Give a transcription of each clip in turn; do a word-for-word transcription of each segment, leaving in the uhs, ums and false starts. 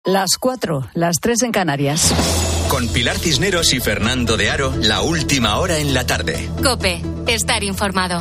Las cuatro, las tres en Canarias. Con Pilar Cisneros y Fernando de Aro, la última hora en la tarde. COPE, estar informado.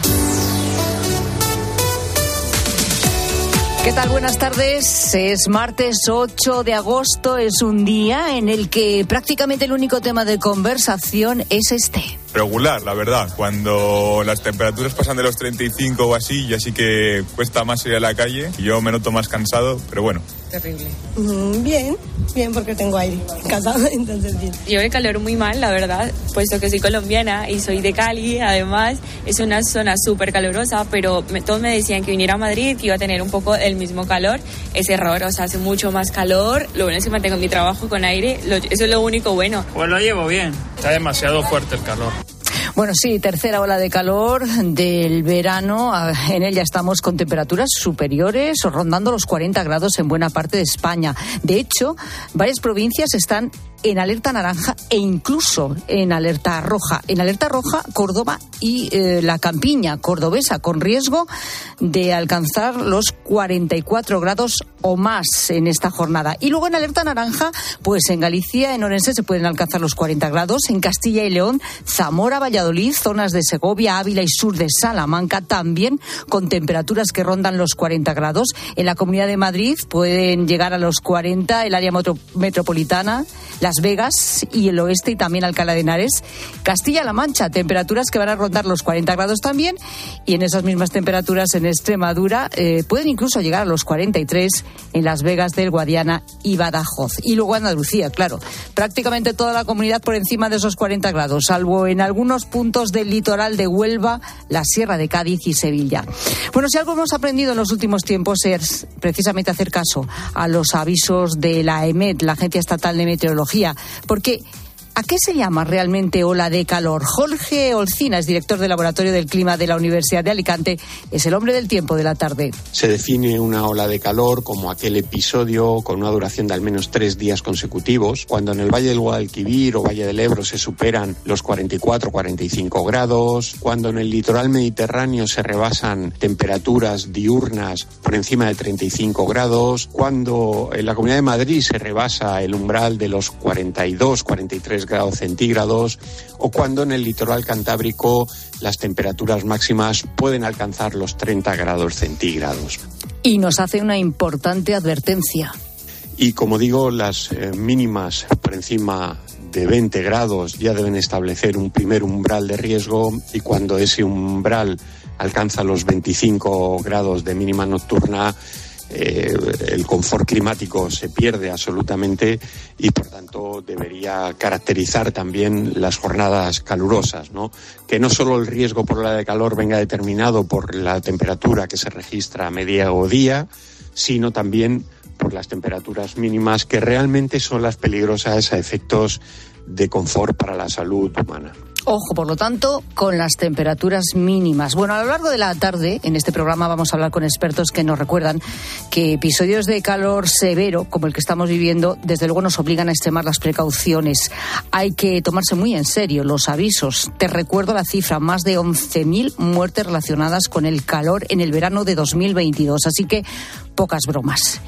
¿Qué tal? Buenas tardes. Es martes ocho de agosto. Es un día en el que prácticamente el único tema de conversación es este. Regular, la verdad. Cuando las temperaturas pasan de los treinta y cinco o así, ya sí que cuesta más ir a la calle. Yo me noto más cansado, pero bueno. Terrible. Mm, bien, bien porque tengo aire en casa, entonces bien. Yo el calor muy mal, la verdad, puesto que soy colombiana y soy de Cali, además es una zona súper calurosa, pero me, todos me decían que viniera a Madrid, que iba a tener un poco el mismo calor. Es error, o sea, hace mucho más calor, lo bueno es que mantengo mi trabajo con aire, lo, eso es lo único bueno. Pues lo llevo bien, está demasiado fuerte el calor. Bueno, sí, tercera ola de calor del verano. En ella estamos con temperaturas superiores o rondando los cuarenta grados en buena parte de España. De hecho, varias provincias están en alerta naranja e incluso en alerta roja. En alerta roja, Córdoba y eh, la campiña cordobesa, con riesgo de alcanzar los cuarenta y cuatro grados o más en esta jornada. Y luego en alerta naranja, pues en Galicia, en Orense, se pueden alcanzar los cuarenta grados. En Castilla y León, Zamora, Valladolid, zonas de Segovia, Ávila y sur de Salamanca, también con temperaturas que rondan los cuarenta grados. En la Comunidad de Madrid pueden llegar a los cuarenta, el área metro- metropolitana, Las Vegas y el oeste y también Alcalá de Henares. Castilla-La Mancha, temperaturas que van a rondar los cuarenta grados también, y en esas mismas temperaturas en Extremadura eh, pueden incluso llegar a los cuarenta y tres en Las Vegas del Guadiana y Badajoz. Y luego Andalucía, claro, prácticamente toda la comunidad por encima de esos cuarenta grados, salvo en algunos puntos del litoral de Huelva, la Sierra de Cádiz y Sevilla. Bueno, si algo hemos aprendido en los últimos tiempos es precisamente hacer caso a los avisos de la EMET, la Agencia Estatal de Meteorología, porque ¿a qué se llama realmente ola de calor? Jorge Olcina es director del Laboratorio del Clima de la Universidad de Alicante, es el hombre del tiempo de la tarde. Se define una ola de calor como aquel episodio con una duración de al menos tres días consecutivos, cuando en el Valle del Guadalquivir o Valle del Ebro se superan los cuarenta y cuatro, cuarenta y cinco grados, cuando en el litoral mediterráneo se rebasan temperaturas diurnas por encima de treinta y cinco grados, cuando en la Comunidad de Madrid se rebasa el umbral de los cuarenta y dos, cuarenta y tres grados centígrados, o cuando en el litoral cantábrico las temperaturas máximas pueden alcanzar los treinta grados centígrados. Y nos hace una importante advertencia. Y como digo, las eh, mínimas por encima de veinte grados ya deben establecer un primer umbral de riesgo, y cuando ese umbral alcanza los veinticinco grados de mínima nocturna, Eh, el confort climático se pierde absolutamente y por tanto debería caracterizar también las jornadas calurosas, ¿no? Que no solo el riesgo por ola de calor venga determinado por la temperatura que se registra a mediodía, sino también por las temperaturas mínimas, que realmente son las peligrosas a efectos de confort para la salud humana. Ojo, por lo tanto, con las temperaturas mínimas. Bueno, a lo largo de la tarde, en este programa vamos a hablar con expertos que nos recuerdan que episodios de calor severo, como el que estamos viviendo, desde luego nos obligan a extremar las precauciones. Hay que tomarse muy en serio los avisos. Te recuerdo la cifra, más de once mil muertes relacionadas con el calor en el verano de dos mil veintidós, así que pocas bromas.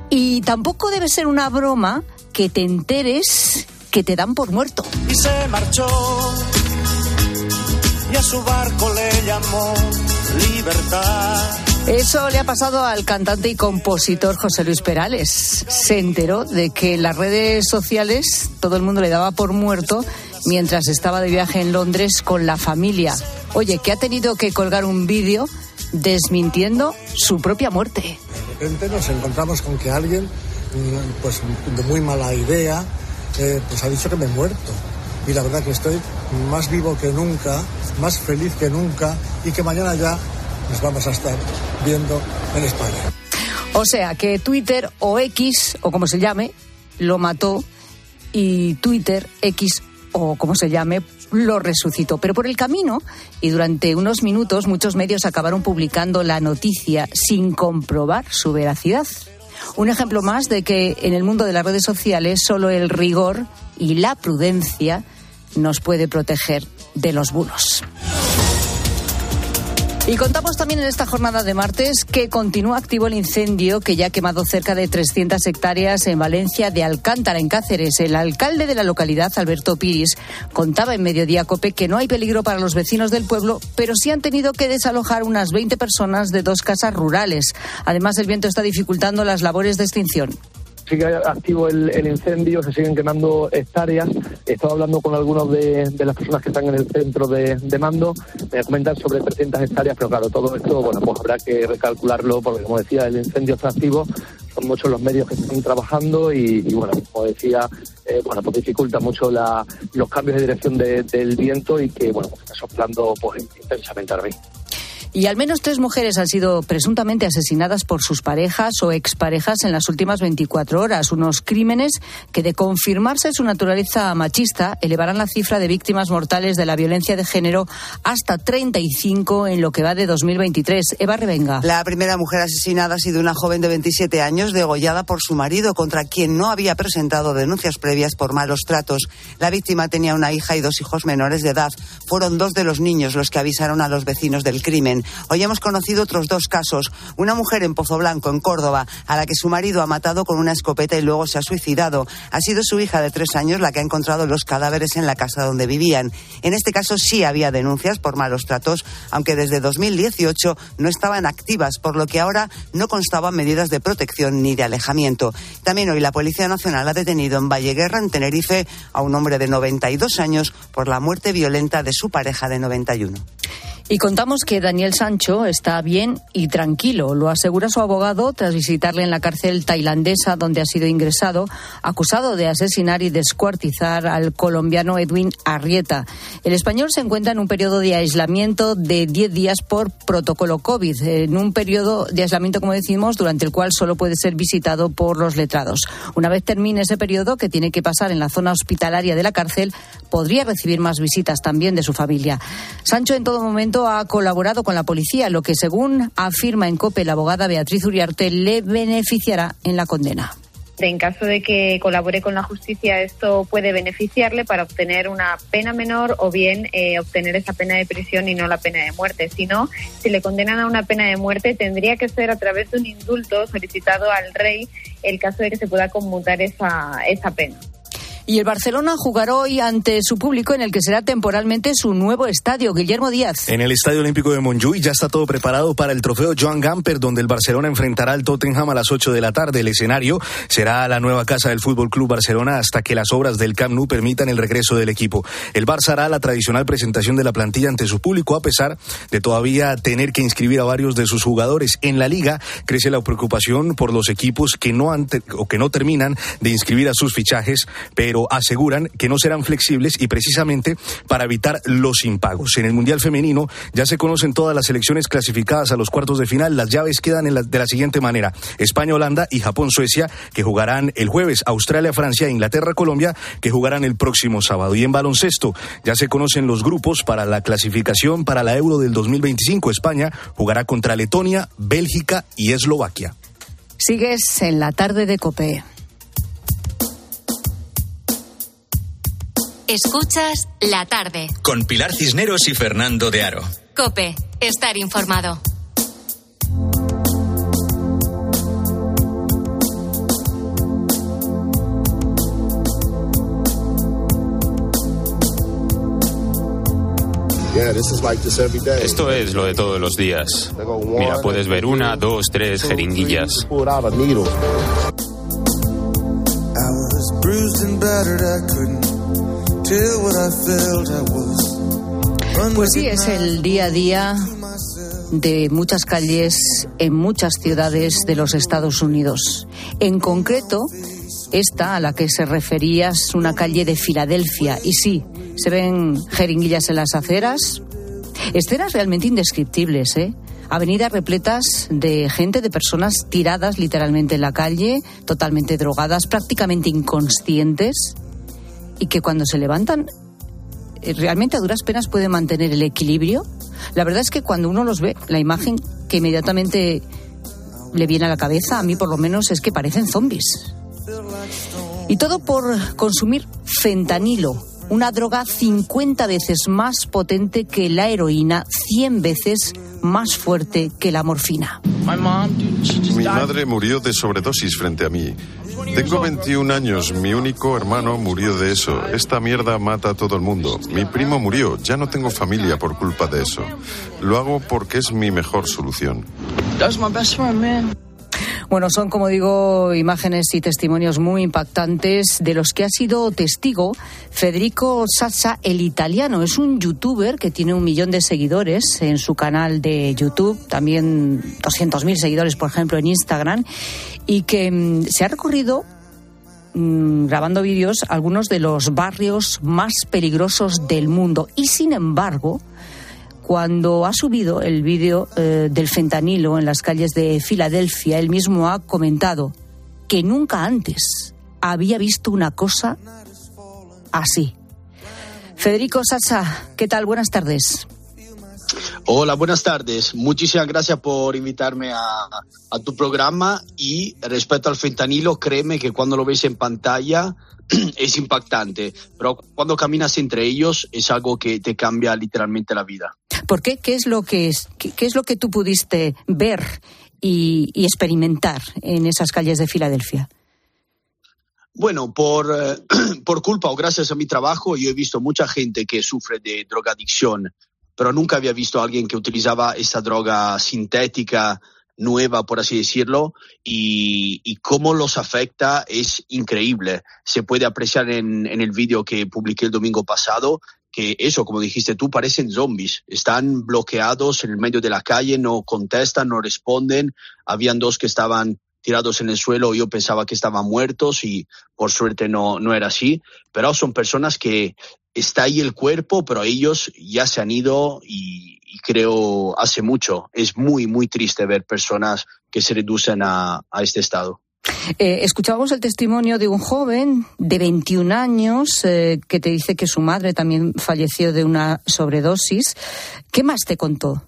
Y tampoco debe ser una broma que te enteres que te dan por muerto. Y se marchó, y a su barco le llamó Libertad. Eso le ha pasado al cantante y compositor José Luis Perales. Se enteró de que en las redes sociales todo el mundo le daba por muerto mientras estaba de viaje en Londres con la familia. Oye, que ha tenido que colgar un vídeo desmintiendo su propia muerte. De repente nos encontramos con que alguien, pues de muy mala idea, eh, pues ha dicho que me he muerto. Y la verdad que estoy más vivo que nunca, más feliz que nunca, y que mañana ya nos vamos a estar viendo en España. O sea que Twitter o X, o como se llame, lo mató, y Twitter, X o como se llame, lo resucitó. Pero por el camino, y durante unos minutos, muchos medios acabaron publicando la noticia sin comprobar su veracidad. Un ejemplo más de que en el mundo de las redes sociales solo el rigor y la prudencia nos puede proteger de los bulos. Y contamos también en esta jornada de martes que continúa activo el incendio que ya ha quemado cerca de trescientas hectáreas en Valencia de Alcántara, en Cáceres. El alcalde de la localidad, Alberto Piris, contaba en Mediodía COPE que no hay peligro para los vecinos del pueblo, pero sí han tenido que desalojar unas veinte personas de dos casas rurales. Además, el viento está dificultando las labores de extinción. Sigue activo el, el incendio, se siguen quemando hectáreas. He estado hablando con algunos de, de las personas que están en el centro de, de mando. Me comentan sobre trescientas hectáreas, pero claro, todo esto, bueno, pues habrá que recalcularlo porque, como decía, el incendio está activo. Son muchos los medios que están trabajando y, y bueno, como decía, eh, bueno, pues dificulta mucho la, los cambios de dirección de, del viento y que, bueno, pues está soplando pues intensamente ahora mismo. Y al menos tres mujeres han sido presuntamente asesinadas por sus parejas o exparejas en las últimas veinticuatro horas. Unos crímenes que, de confirmarse su naturaleza machista, elevarán la cifra de víctimas mortales de la violencia de género hasta treinta y cinco en lo que va de dos mil veintitrés. Eva Revenga. La primera mujer asesinada ha sido una joven de veintisiete años degollada por su marido, contra quien no había presentado denuncias previas por malos tratos. La víctima tenía una hija y dos hijos menores de edad. Fueron dos de los niños los que avisaron a los vecinos del crimen. Hoy hemos conocido otros dos casos. Una mujer en Pozoblanco, en Córdoba, a la que su marido ha matado con una escopeta y luego se ha suicidado. Ha sido su hija de tres años la que ha encontrado los cadáveres en la casa donde vivían. En este caso sí había denuncias por malos tratos, aunque desde dos mil dieciocho no estaban activas, por lo que ahora no constaban medidas de protección ni de alejamiento. También hoy la Policía Nacional ha detenido en Valleguerra, en Tenerife, a un hombre de noventa y dos años por la muerte violenta de su pareja de noventa y uno. Y contamos que Daniel Sancho está bien y tranquilo. Lo asegura su abogado tras visitarle en la cárcel tailandesa donde ha sido ingresado, acusado de asesinar y descuartizar al colombiano Edwin Arrieta. El español se encuentra en un periodo de aislamiento de diez días por protocolo COVID, en un periodo de aislamiento, como decimos, durante el cual solo puede ser visitado por los letrados. Una vez termine ese periodo, que tiene que pasar en la zona hospitalaria de la cárcel, podría recibir más visitas también de su familia. Sancho en todo momento ha colaborado con la policía, lo que, según afirma en COPE la abogada Beatriz Uriarte, le beneficiará en la condena. En caso de que colabore con la justicia, esto puede beneficiarle para obtener una pena menor o bien eh, obtener esa pena de prisión y no la pena de muerte. Si no, si le condenan a una pena de muerte, tendría que ser a través de un indulto solicitado al rey el caso de que se pueda conmutar esa, esa pena. Y el Barcelona jugará hoy ante su público en el que será temporalmente su nuevo estadio. Guillermo Díaz. En el Estadio Olímpico de Montjuïc ya está todo preparado para el trofeo Joan Gamper, donde el Barcelona enfrentará al Tottenham a las ocho de la tarde. El escenario será la nueva casa del Fútbol Club Barcelona hasta que las obras del Camp Nou permitan el regreso del equipo. El Barça hará la tradicional presentación de la plantilla ante su público, a pesar de todavía tener que inscribir a varios de sus jugadores. En la Liga crece la preocupación por los equipos que no han te- o que no terminan de inscribir a sus fichajes, pero aseguran que no serán flexibles y precisamente para evitar los impagos. En el Mundial Femenino ya se conocen todas las selecciones clasificadas a los cuartos de final. Las llaves quedan en la, de la siguiente manera: España-Holanda y Japón-Suecia, que jugarán el jueves; Australia-Francia e Inglaterra-Colombia, que jugarán el próximo sábado. Y en baloncesto ya se conocen los grupos para la clasificación para la Euro del dos mil veinticinco. España jugará contra Letonia, Bélgica y Eslovaquia. Sigues en la tarde de COPE. Escuchas La Tarde. Con Pilar Cisneros y Fernando de Aro. COPE. Estar informado. Esto es lo de todos los días. Mira, puedes ver una, dos, tres jeringuillas. Pues sí, es el día a día de muchas calles en muchas ciudades de los Estados Unidos. En concreto, esta a la que se refería es una calle de Filadelfia. Y sí, se ven jeringuillas en las aceras. Escenas realmente indescriptibles, ¿eh? Avenidas repletas de gente, de personas tiradas literalmente en la calle, totalmente drogadas, prácticamente inconscientes, y que cuando se levantan realmente a duras penas pueden mantener el equilibrio. La verdad es que cuando uno los ve, la imagen que inmediatamente le viene a la cabeza, a mí por lo menos, es que parecen zombies. Y todo por consumir fentanilo. una droga cincuenta veces más potente que la heroína, cien veces más fuerte que la morfina. Mi madre murió de sobredosis frente a mí. Tengo veintiún años, mi único hermano murió de eso. Esta mierda mata a todo el mundo. Mi primo murió, ya no tengo familia por culpa de eso. Lo hago porque es mi mejor solución. Bueno, son, como digo, imágenes y testimonios muy impactantes de los que ha sido testigo Federico Sassa, el italiano. Es un youtuber que tiene un millón de seguidores en su canal de YouTube, también doscientos mil seguidores, por ejemplo, en Instagram, y que mmm, se ha recorrido mmm, grabando vídeos algunos de los barrios más peligrosos del mundo. Y, sin embargo, cuando ha subido el vídeo eh, del fentanilo en las calles de Filadelfia, él mismo ha comentado que nunca antes había visto una cosa así. Federico Sassa, ¿qué tal? Buenas tardes. Hola, buenas tardes. Muchísimas gracias por invitarme a, a tu programa. Y respecto al fentanilo, créeme que cuando lo ves en pantalla es impactante, pero cuando caminas entre ellos es algo que te cambia literalmente la vida. ¿Por qué? ¿Qué es lo que es, qué, qué es lo que tú pudiste ver y, y experimentar en esas calles de Filadelfia? Bueno, por, eh, por culpa o gracias a mi trabajo, yo he visto mucha gente que sufre de drogadicción, pero nunca había visto a alguien que utilizaba esta droga sintética, nueva, por así decirlo, y, y cómo los afecta es increíble. Se puede apreciar en, en el vídeo que publiqué el domingo pasado, que eso, como dijiste tú, parecen zombies. Están bloqueados en el medio de la calle, no contestan, no responden. Habían dos que estaban tirados en el suelo, yo pensaba que estaban muertos y por suerte no, no era así. Pero son personas que está ahí el cuerpo, pero ellos ya se han ido y, y creo hace mucho. Es muy, muy triste ver personas que se reducen a, a este estado. Eh, escuchábamos el testimonio de un joven de veintiún años eh, que te dice que su madre también falleció de una sobredosis. ¿Qué más te contó?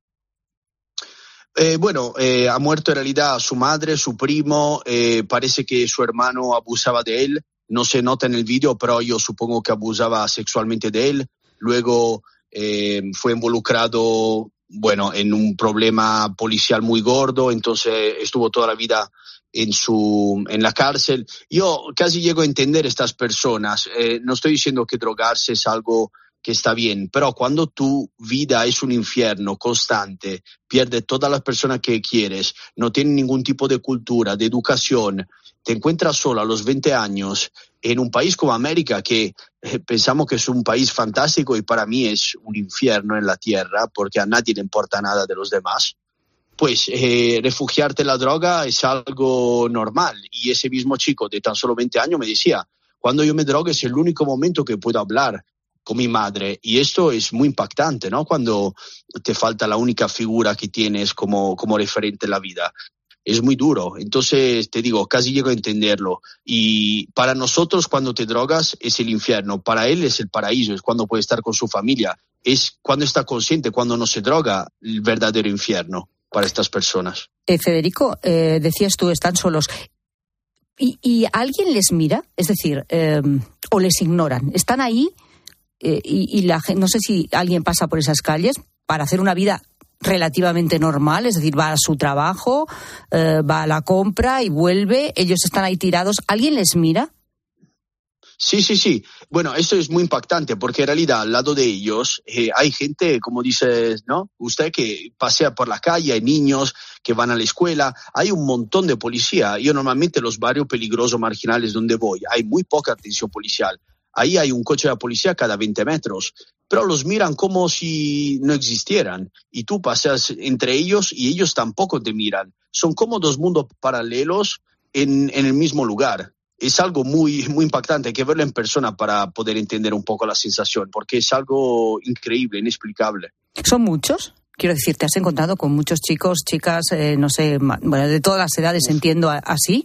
Eh, bueno, eh, ha muerto en realidad su madre, su primo, eh, parece que su hermano abusaba de él. No se nota en el vídeo, pero yo supongo que abusaba sexualmente de él. Luego eh, fue involucrado, bueno, en un problema policial muy gordo, entonces estuvo toda la vida en su en la cárcel. Yo casi llego a entender estas personas. Eh, no estoy diciendo que drogarse es algo que está bien, pero cuando tu vida es un infierno constante, pierdes todas las personas que quieres, no tienes ningún tipo de cultura, de educación, te encuentras solo a los veinte años en un país como América, que eh, pensamos que es un país fantástico y para mí es un infierno en la tierra porque a nadie le importa nada de los demás, pues eh, refugiarte en la droga es algo normal. Y ese mismo chico de tan solo veinte años me decía, cuando yo me drogo es el único momento que puedo hablar con mi madre, y esto es muy impactante, ¿no? Cuando te falta la única figura que tienes como, como referente en la vida. Es muy duro. Entonces, te digo, casi llego a entenderlo. Y para nosotros, cuando te drogas, es el infierno. Para él es el paraíso, es cuando puede estar con su familia. Es cuando está consciente, cuando no se droga, el verdadero infierno para estas personas. Eh, Federico, eh, decías tú, están solos. ¿Y, y alguien les mira? Es decir, eh, ¿o les ignoran? ¿Están ahí? Eh, y, y la, no sé si alguien pasa por esas calles para hacer una vida relativamente normal, es decir, va a su trabajo, eh, va a la compra y vuelve, ellos están ahí tirados. ¿Alguien les mira? Sí, sí, sí. Bueno, esto es muy impactante porque en realidad al lado de ellos eh, hay gente, como dice, ¿no? Usted, que pasea por la calle, hay niños que van a la escuela, hay un montón de policía. Yo normalmente en los barrios peligrosos marginales donde voy hay muy poca atención policial. Ahí hay un coche de la policía cada veinte metros, pero los miran como si no existieran. Y tú paseas entre ellos y ellos tampoco te miran. Son como dos mundos paralelos en, en el mismo lugar. Es algo muy, muy impactante. Hay que verlo en persona para poder entender un poco la sensación, porque es algo increíble, inexplicable. ¿Son muchos? Quiero decir, ¿te has encontrado con muchos chicos, chicas, eh, no sé, bueno, de todas las edades, Uf. entiendo, así?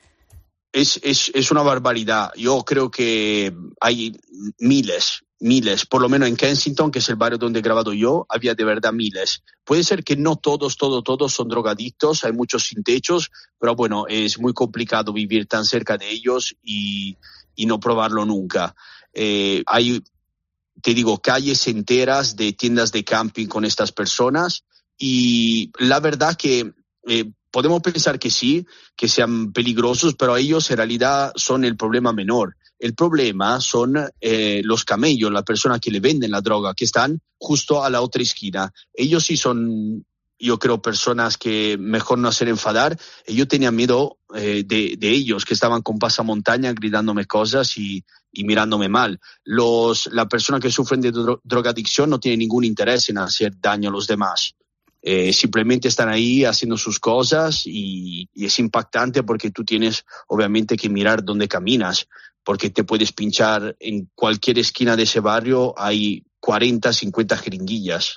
Es, es, es una barbaridad. Yo creo que hay miles, miles. Por lo menos en Kensington, que es el barrio donde he grabado yo, había de verdad miles. Puede ser que no todos, todos, todos son drogadictos. Hay muchos sin techos, pero bueno, es muy complicado vivir tan cerca de ellos y, y no probarlo nunca. Eh, hay, te digo, calles enteras de tiendas de camping con estas personas y la verdad que eh, podemos pensar que sí, que sean peligrosos, pero ellos en realidad son el problema menor. El problema son eh, los camellos, las personas que le venden la droga, que están justo a la otra esquina. Ellos sí son, yo creo, personas que mejor no hacer enfadar. Yo tenía miedo eh, de, de ellos, que estaban con pasamontaña gritándome cosas y, y mirándome mal. Los, las personas que sufren de dro- drogadicción no tienen ningún interés en hacer daño a los demás. Eh, simplemente están ahí haciendo sus cosas y, y es impactante porque tú tienes obviamente que mirar dónde caminas, porque te puedes pinchar en cualquier esquina de ese barrio, hay cuarenta, cincuenta jeringuillas.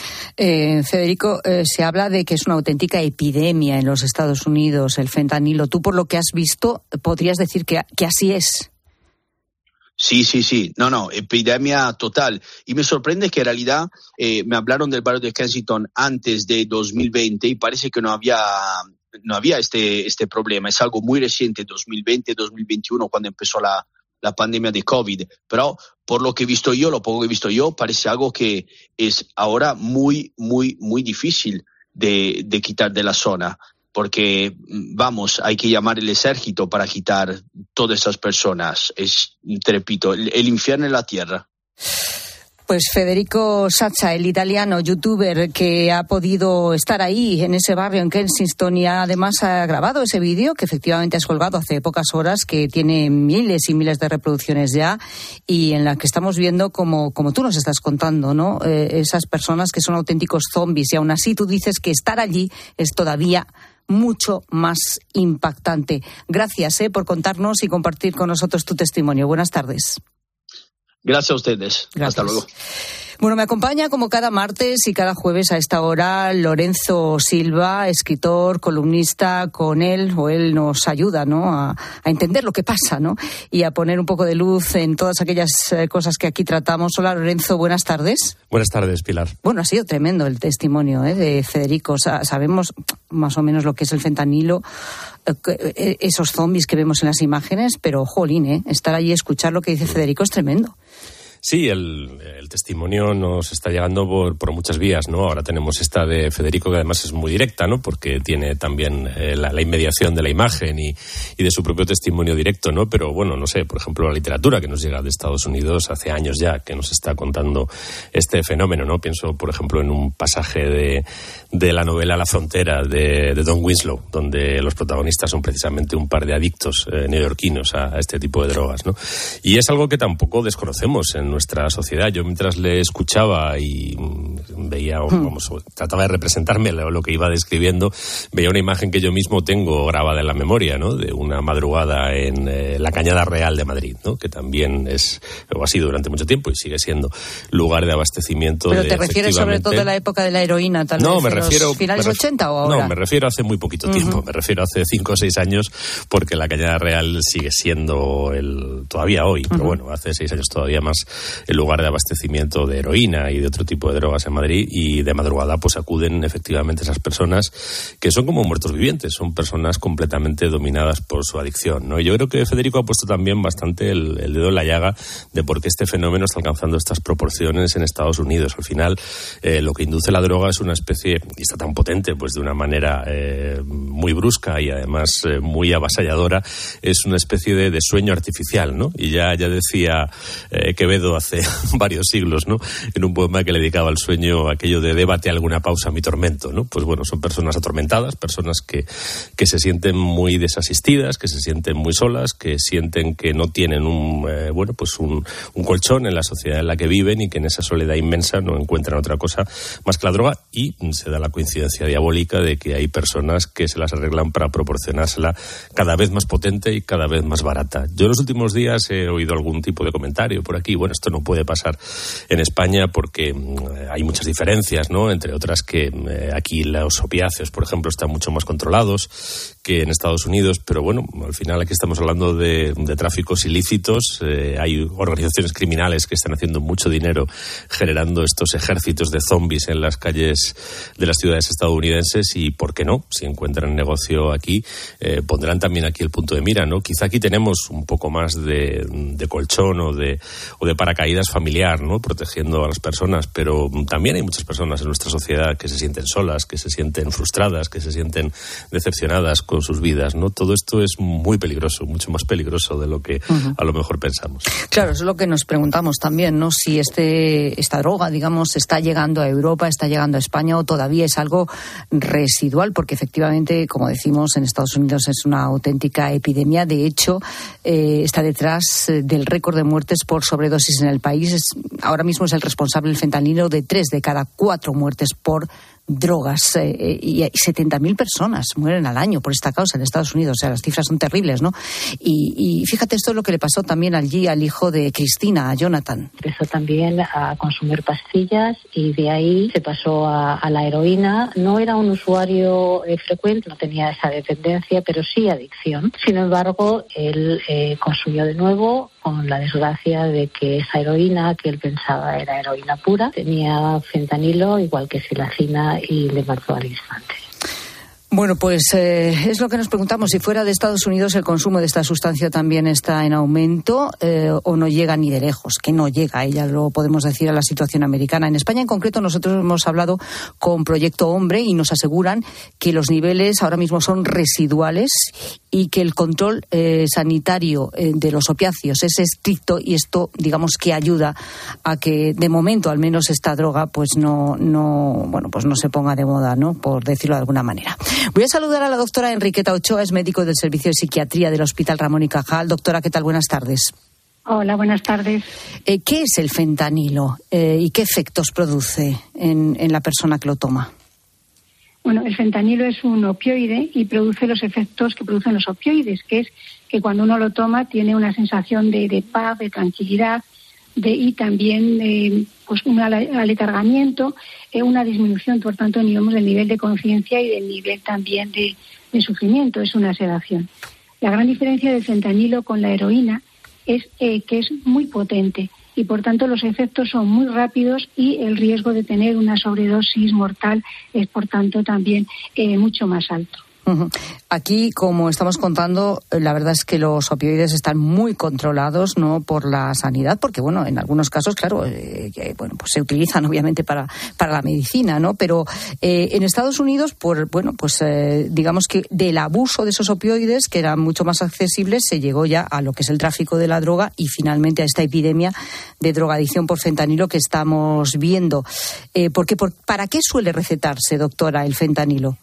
Eh, Federico, eh, se habla de que es una auténtica epidemia en los Estados Unidos el fentanilo. Tú, por lo que has visto, podrías decir que, que así es. Sí, sí, sí. No, no, epidemia total. Y me sorprende que en realidad eh, me hablaron del barrio de Kensington antes de dos mil veinte y parece que no había, no había este, este problema. Es algo muy reciente, dos mil veinte, dos mil veintiuno, cuando empezó la, la pandemia de COVID. Pero por lo que he visto yo, lo poco que he visto yo, parece algo que es ahora muy, muy, muy difícil de, de quitar de la zona. Porque, vamos, hay que llamar el ejército para quitar todas esas personas. Es, te repito, el, el infierno en la tierra. Pues Federico Saccia, el italiano youtuber que ha podido estar ahí en ese barrio en Kensington y además ha grabado ese vídeo que efectivamente has colgado hace pocas horas, que tiene miles y miles de reproducciones ya y en la que estamos viendo como, como tú nos estás contando, ¿no? Eh, esas personas que son auténticos zombies y aún así tú dices que estar allí es todavía mucho más impactante. Gracias eh, por contarnos y compartir con nosotros tu testimonio. Buenas tardes. Gracias a ustedes. Gracias. Hasta luego. Bueno, me acompaña como cada martes y cada jueves a esta hora Lorenzo Silva, escritor, columnista. Con él, o él nos ayuda, ¿no?, a, a entender lo que pasa, ¿no?, y a poner un poco de luz en todas aquellas eh, cosas que aquí tratamos. Hola, Lorenzo, buenas tardes. Buenas tardes, Pilar. Bueno, ha sido tremendo el testimonio eh, de Federico. O sea, sabemos más o menos lo que es el fentanilo, eh, esos zombies que vemos en las imágenes, pero, jolín, eh, estar allí y escuchar lo que dice Federico es tremendo. Sí, el, el testimonio nos está llegando por, por muchas vías, ¿no? Ahora tenemos esta de Federico, que además es muy directa, ¿no?, porque tiene también eh, la, la inmediación de la imagen y, y de su propio testimonio directo, ¿no? Pero bueno, no sé, por ejemplo, la literatura que nos llega de Estados Unidos hace años ya, que nos está contando este fenómeno, ¿no? Pienso, por ejemplo, en un pasaje de, de la novela La frontera de, de Don Winslow, donde los protagonistas son precisamente un par de adictos eh, neoyorquinos a, a este tipo de drogas, ¿no? Y es algo que tampoco desconocemos en nuestra sociedad. Yo mientras le escuchaba y veía, vamos, trataba de representarme lo que iba describiendo, veía una imagen que yo mismo tengo grabada en la memoria, ¿no?, de una madrugada en eh, la Cañada Real de Madrid, ¿no?, que también es, o ha sido durante mucho tiempo y sigue siendo lugar de abastecimiento. Pero de, te refieres sobre todo a la época de la heroína, tal no, vez, me en refiero, los finales me ref... ochenta o ahora. No, me refiero a hace muy poquito tiempo, uh-huh. me refiero a hace cinco o seis años, porque la Cañada Real sigue siendo el todavía hoy, uh-huh. pero bueno, hace seis años todavía más el lugar de abastecimiento de heroína y de otro tipo de drogas en Madrid, y de madrugada pues acuden efectivamente esas personas que son como muertos vivientes, son personas completamente dominadas por su adicción, ¿no? Y yo creo que Federico ha puesto también bastante el, el dedo en la llaga de por qué este fenómeno está alcanzando estas proporciones en Estados Unidos. Al final, eh, lo que induce la droga es una especie, y está tan potente, pues de una manera eh, muy brusca y además eh, muy avasalladora, es una especie de, de sueño artificial, ¿no? Y ya, ya decía eh, Quevedo hace varios siglos, ¿no?, en un poema que le dedicaba al sueño, aquello de débate alguna pausa a mi tormento, ¿no? Pues bueno, son personas atormentadas, personas que, que se sienten muy desasistidas, que se sienten muy solas, que sienten que no tienen un, eh, bueno, pues un, un colchón en la sociedad en la que viven y que en esa soledad inmensa no encuentran otra cosa más que la droga, y se da la coincidencia diabólica de que hay personas que se las arreglan para proporcionársela cada vez más potente y cada vez más barata. Yo en los últimos días he oído algún tipo de comentario por aquí, bueno, esto no puede pasar en España porque hay muchas diferencias, ¿no?, entre otras que eh, aquí los opiáceos, por ejemplo, están mucho más controlados, que en Estados Unidos, pero bueno, al final aquí estamos hablando de, de tráficos ilícitos. Eh, hay organizaciones criminales que están haciendo mucho dinero generando estos ejércitos de zombies en las calles de las ciudades estadounidenses y, ¿por qué no? Si encuentran negocio aquí, eh, pondrán también aquí el punto de mira, ¿no? Quizá aquí tenemos un poco más de, de colchón o de, o de paracaídas familiar, ¿no? Protegiendo a las personas, pero también hay muchas personas en nuestra sociedad que se sienten solas, que se sienten frustradas, que se sienten decepcionadas con sus vidas, ¿no? Todo esto es muy peligroso, mucho más peligroso de lo que uh-huh. a lo mejor pensamos. Claro, eso es lo que nos preguntamos también, ¿no? Si este esta droga, digamos, está llegando a Europa, está llegando a España o todavía es algo residual, porque efectivamente, como decimos, en Estados Unidos es una auténtica epidemia. De hecho, eh, está detrás del récord de muertes por sobredosis en el país. Es, ahora mismo es el responsable el fentanilo de tres de cada cuatro muertes por drogas, eh, y setenta mil personas mueren al año por esta causa en Estados Unidos. O sea, las cifras son terribles, ¿no? Y, y fíjate, esto es lo que le pasó también allí al hijo de Cristina, a Jonathan. Empezó también a consumir pastillas y de ahí se pasó a, a la heroína. No era un usuario eh, frecuente, no tenía esa dependencia, pero sí adicción. Sin embargo, él eh, consumió de nuevo, con la desgracia de que esa heroína, que él pensaba era heroína pura, tenía fentanilo, igual que silacina, y le mató al instante. Bueno, pues eh, es lo que nos preguntamos, si fuera de Estados Unidos el consumo de esta sustancia también está en aumento eh, o no llega ni de lejos, que no llega, ya lo podemos decir, a la situación americana. En España en concreto nosotros hemos hablado con Proyecto Hombre y nos aseguran que los niveles ahora mismo son residuales y que el control eh, sanitario eh, de los opiáceos es estricto, y esto, digamos, que ayuda a que de momento al menos esta droga pues no, no, bueno, pues no se ponga de moda, ¿no? Por decirlo de alguna manera. Voy a saludar a la doctora Enriqueta Ochoa, es médico del Servicio de Psiquiatría del Hospital Ramón y Cajal. Doctora, ¿qué tal? Buenas tardes. Hola, buenas tardes. Eh, ¿Qué es el fentanilo eh, y qué efectos produce en, en la persona que lo toma? Bueno, el fentanilo es un opioide y produce los efectos que producen los opioides, que es que cuando uno lo toma tiene una sensación de, de paz, de tranquilidad, de, y también de, pues un aletargamiento, eh, una disminución, por tanto, digamos, del nivel de conciencia y del nivel también de, de sufrimiento. Es una sedación. La gran diferencia del fentanilo con la heroína es eh, que es muy potente y, por tanto, los efectos son muy rápidos y el riesgo de tener una sobredosis mortal es, por tanto, también eh, mucho más alto. Uh-huh. Aquí, como estamos contando, la verdad es que los opioides están muy controlados, ¿no?, por la sanidad, porque, bueno, en algunos casos, claro, eh, que, bueno, pues se utilizan obviamente para, para la medicina, ¿no? Pero eh, en Estados Unidos, por, bueno, pues eh, digamos que del abuso de esos opioides, que eran mucho más accesibles, se llegó ya a lo que es el tráfico de la droga y finalmente a esta epidemia de drogadicción por fentanilo que estamos viendo. Eh, porque, por, ¿para qué suele recetarse, doctora, el fentanilo?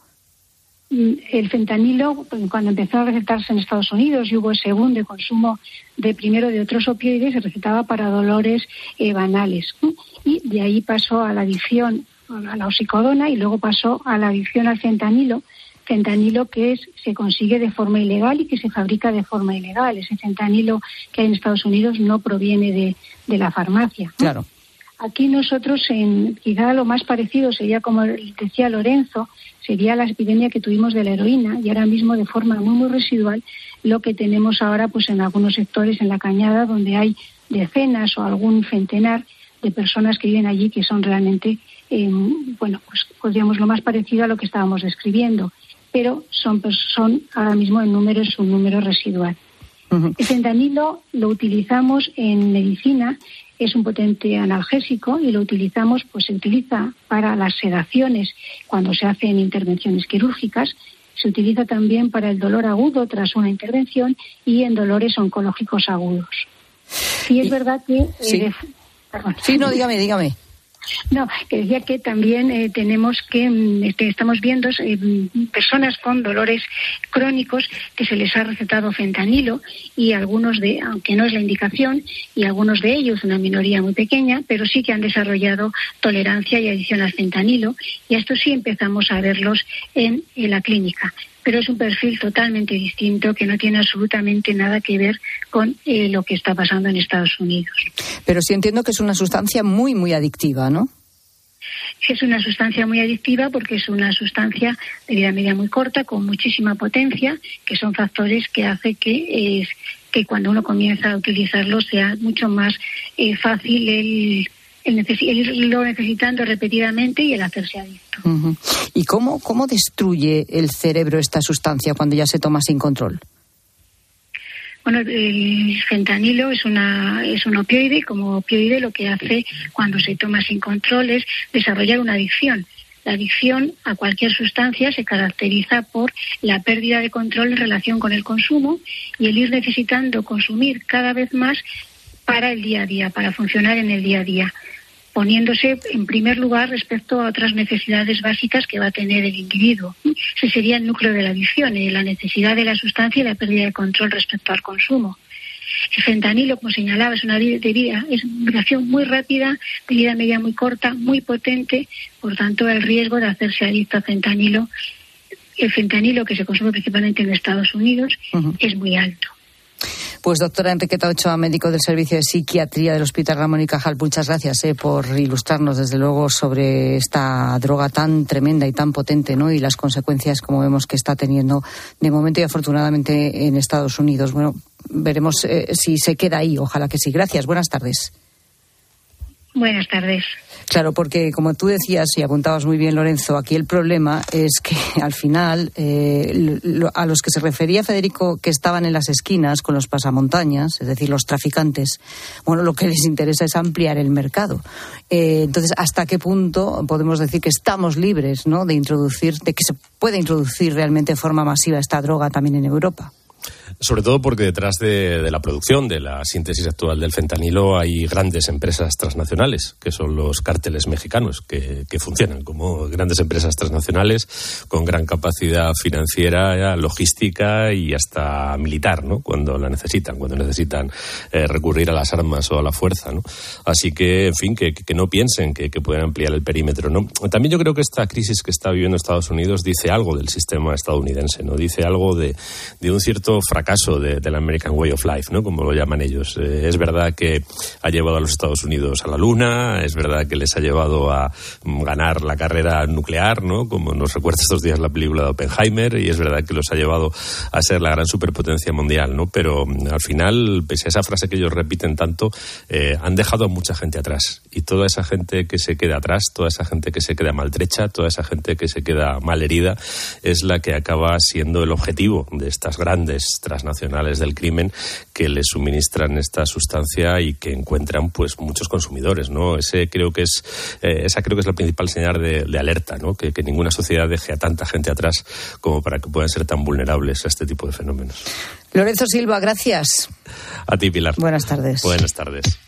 El fentanilo, cuando empezó a recetarse en Estados Unidos y hubo ese boom de consumo de primero de otros opioides, se recetaba para dolores eh, banales, ¿no? Y de ahí pasó a la adicción a la oxicodona y luego pasó a la adicción al fentanilo, fentanilo que es se consigue de forma ilegal y que se fabrica de forma ilegal. Ese fentanilo que hay en Estados Unidos no proviene de, de la farmacia, ¿no? Claro. Aquí nosotros, en, quizá lo más parecido sería, como decía Lorenzo, sería la epidemia que tuvimos de la heroína, y ahora mismo de forma muy muy residual lo que tenemos ahora pues en algunos sectores en la Cañada, donde hay decenas o algún centenar de personas que viven allí que son realmente, eh, bueno, pues podríamos lo más parecido a lo que estábamos describiendo, pero son, son ahora mismo en número es un número residual. Uh-huh. El fentanilo lo utilizamos en medicina. Es un potente analgésico y lo utilizamos, pues se utiliza para las sedaciones cuando se hacen intervenciones quirúrgicas, se utiliza también para el dolor agudo tras una intervención y en dolores oncológicos agudos. Y es y, verdad que... Sí, eh, perdón. sí no, dígame, dígame. No, que decía que también eh, tenemos que, que estamos viendo eh, personas con dolores crónicos que se les ha recetado fentanilo y algunos de, aunque no es la indicación, y algunos de ellos, una minoría muy pequeña, pero sí que han desarrollado tolerancia y adicción al fentanilo, y a esto sí empezamos a verlos en, en la clínica. Pero es un perfil totalmente distinto que no tiene absolutamente nada que ver con eh, lo que está pasando en Estados Unidos. Pero sí entiendo que es una sustancia muy, muy adictiva, ¿no? Es una sustancia muy adictiva porque es una sustancia de vida media muy corta, con muchísima potencia, que son factores que hace que, eh, que cuando uno comienza a utilizarlo sea mucho más eh, fácil el, el, necesi- el irlo necesitando repetidamente y el hacerse adicto. Uh-huh. ¿Y cómo, cómo destruye el cerebro esta sustancia cuando ya se toma sin control? Bueno, el fentanilo es una es un opioide, y como opioide lo que hace cuando se toma sin control es desarrollar una adicción. La adicción a cualquier sustancia se caracteriza por la pérdida de control en relación con el consumo y el ir necesitando consumir cada vez más para el día a día, para funcionar en el día a día, poniéndose en primer lugar respecto a otras necesidades básicas que va a tener el individuo. Ese sería el núcleo de la adicción, eh, la necesidad de la sustancia y la pérdida de control respecto al consumo. El fentanilo, como señalaba, es una de vida, es una acción muy rápida, de vida media muy corta, muy potente, por tanto el riesgo de hacerse adicto a fentanilo, el fentanilo que se consume principalmente en Estados Unidos, uh-huh. es muy alto. Pues doctora Enriqueta Ochoa, médico del Servicio de Psiquiatría del Hospital Ramón y Cajal, muchas gracias eh, por ilustrarnos desde luego sobre esta droga tan tremenda y tan potente, ¿no? Y las consecuencias, como vemos, que está teniendo de momento y afortunadamente en Estados Unidos. Bueno, veremos eh, si se queda ahí, ojalá que sí. Gracias, buenas tardes. Buenas tardes. Claro, porque como tú decías y apuntabas muy bien, Lorenzo, aquí el problema es que al final eh, lo, a los que se refería Federico, que estaban en las esquinas con los pasamontañas, es decir, los traficantes, bueno, lo que les interesa es ampliar el mercado. Eh, entonces, ¿hasta qué punto podemos decir que estamos libres, ¿no?, de introducir, de que se puede introducir realmente de forma masiva esta droga también en Europa? Sobre todo porque detrás de, de la producción, de la síntesis actual del fentanilo, hay grandes empresas transnacionales, que son los cárteles mexicanos, que, que funcionan como grandes empresas transnacionales con gran capacidad financiera, logística y hasta militar, ¿no?, cuando la necesitan, cuando necesitan eh, recurrir a las armas o a la fuerza, ¿no? Así que, en fin, que, que no piensen que, que pueden ampliar el perímetro, ¿no? También yo creo que esta crisis que está viviendo Estados Unidos dice algo del sistema estadounidense, ¿no? Dice algo de, de un cierto fracaso de, del American Way of Life, ¿no?, como lo llaman ellos. Eh, es verdad que ha llevado a los Estados Unidos a la Luna, es verdad que les ha llevado a ganar la carrera nuclear, ¿no?, como nos recuerda estos días la película de Oppenheimer, y es verdad que los ha llevado a ser la gran superpotencia mundial, ¿no? Pero al final, pese a esa frase que ellos repiten tanto, eh, han dejado a mucha gente atrás. Y toda esa gente que se queda atrás, toda esa gente que se queda maltrecha, toda esa gente que se queda malherida, es la que acaba siendo el objetivo de estas grandes transnacionales del crimen que les suministran esta sustancia y que encuentran pues muchos consumidores, ¿no? Ese creo que es eh, esa creo que es la principal señal de, de alerta, ¿no? Que, que ninguna sociedad deje a tanta gente atrás como para que puedan ser tan vulnerables a este tipo de fenómenos. Lorenzo Silva, gracias. A ti, Pilar. Buenas tardes. Buenas tardes.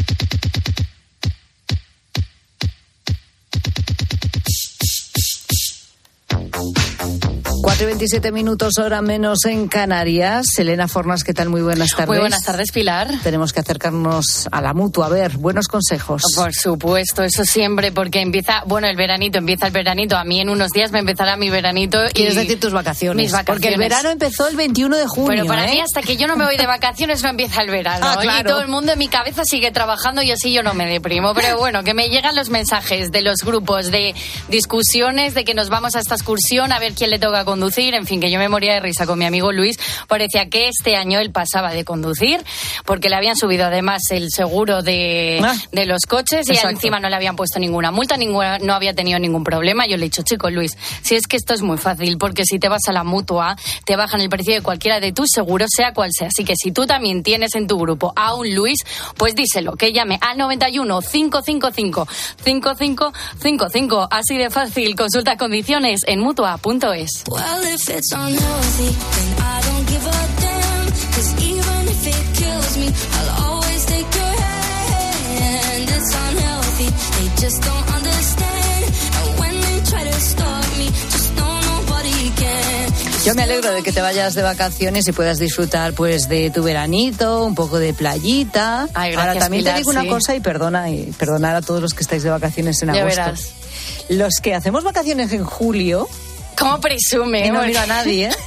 cuatro y veintisiete minutos, hora menos en Canarias. Elena Fornas, ¿qué tal? Muy buenas tardes. Muy buenas tardes, Pilar. Tenemos que acercarnos a la Mutua. A ver, buenos consejos. Por supuesto, eso siempre, porque empieza, bueno, el veranito, empieza el veranito. A mí en unos días me empezará mi veranito. ¿Quieres decir tus vacaciones? Mis vacaciones. Porque el verano empezó el veintiuno de junio. Pero para ¿eh? mí, hasta que yo no me voy de vacaciones, no empieza el verano. Ah, claro. Y todo el mundo en mi cabeza sigue trabajando y así yo no me deprimo. Pero bueno, que me llegan los mensajes de los grupos, de discusiones, de que nos vamos a esta excursión, a ver quién le toca conducir, en fin, que yo me moría de risa con mi amigo Luis. Parecía que este año él pasaba de conducir porque le habían subido además el seguro de, ah, de los coches y encima no le habían puesto ninguna multa, ninguna, no había tenido ningún problema. Yo le he dicho, chico Luis, si es que esto es muy fácil, porque si te vas a la Mutua te bajan el precio de cualquiera de tus seguros, sea cual sea. Así que si tú también tienes en tu grupo a un Luis, pues díselo, que llame al noventa y uno, cinco cinco cinco, cinco cinco cinco cinco. Así de fácil. Consulta condiciones en mutua punto es. Unhealthy, then I don't give a damn, 'cause even if it kills me, I'll always take your hand. It's unhealthy, they just don't understand, and when they try to stop me, just know nobody can. Yo me alegro de que te vayas de vacaciones y puedas disfrutar pues de tu veranito, un poco de playita. Ay, gracias, ahora también Pilar, te digo una sí. cosa y perdona y perdonar a todos los que estáis de vacaciones en Ya agosto. verás. Los que hacemos vacaciones en julio, ¿Cómo presume? Y no mira a nadie, ¿eh?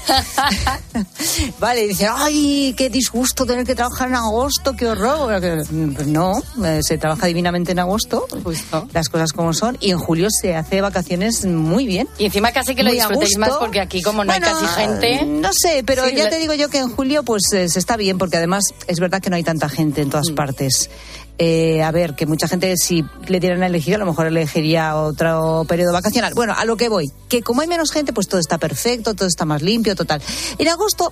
Vale, dice, ay, qué disgusto tener que trabajar en agosto, qué horror. Pues no, se trabaja divinamente en agosto, Justo. las cosas como son, y en julio se hace vacaciones muy bien. Y encima casi que lo Muy a disfrutéis gusto. más porque aquí como no Bueno, hay casi gente... No sé, pero Sí, ya la- te digo yo que en julio pues eh, se está bien, porque además es verdad que no hay tanta gente en todas Mm. partes. Eh, a ver, que mucha gente, si le dieran a elegir, a lo mejor elegiría otro periodo vacacional. Bueno, a lo que voy, que como hay menos gente, pues todo está perfecto, todo está más limpio, total. En agosto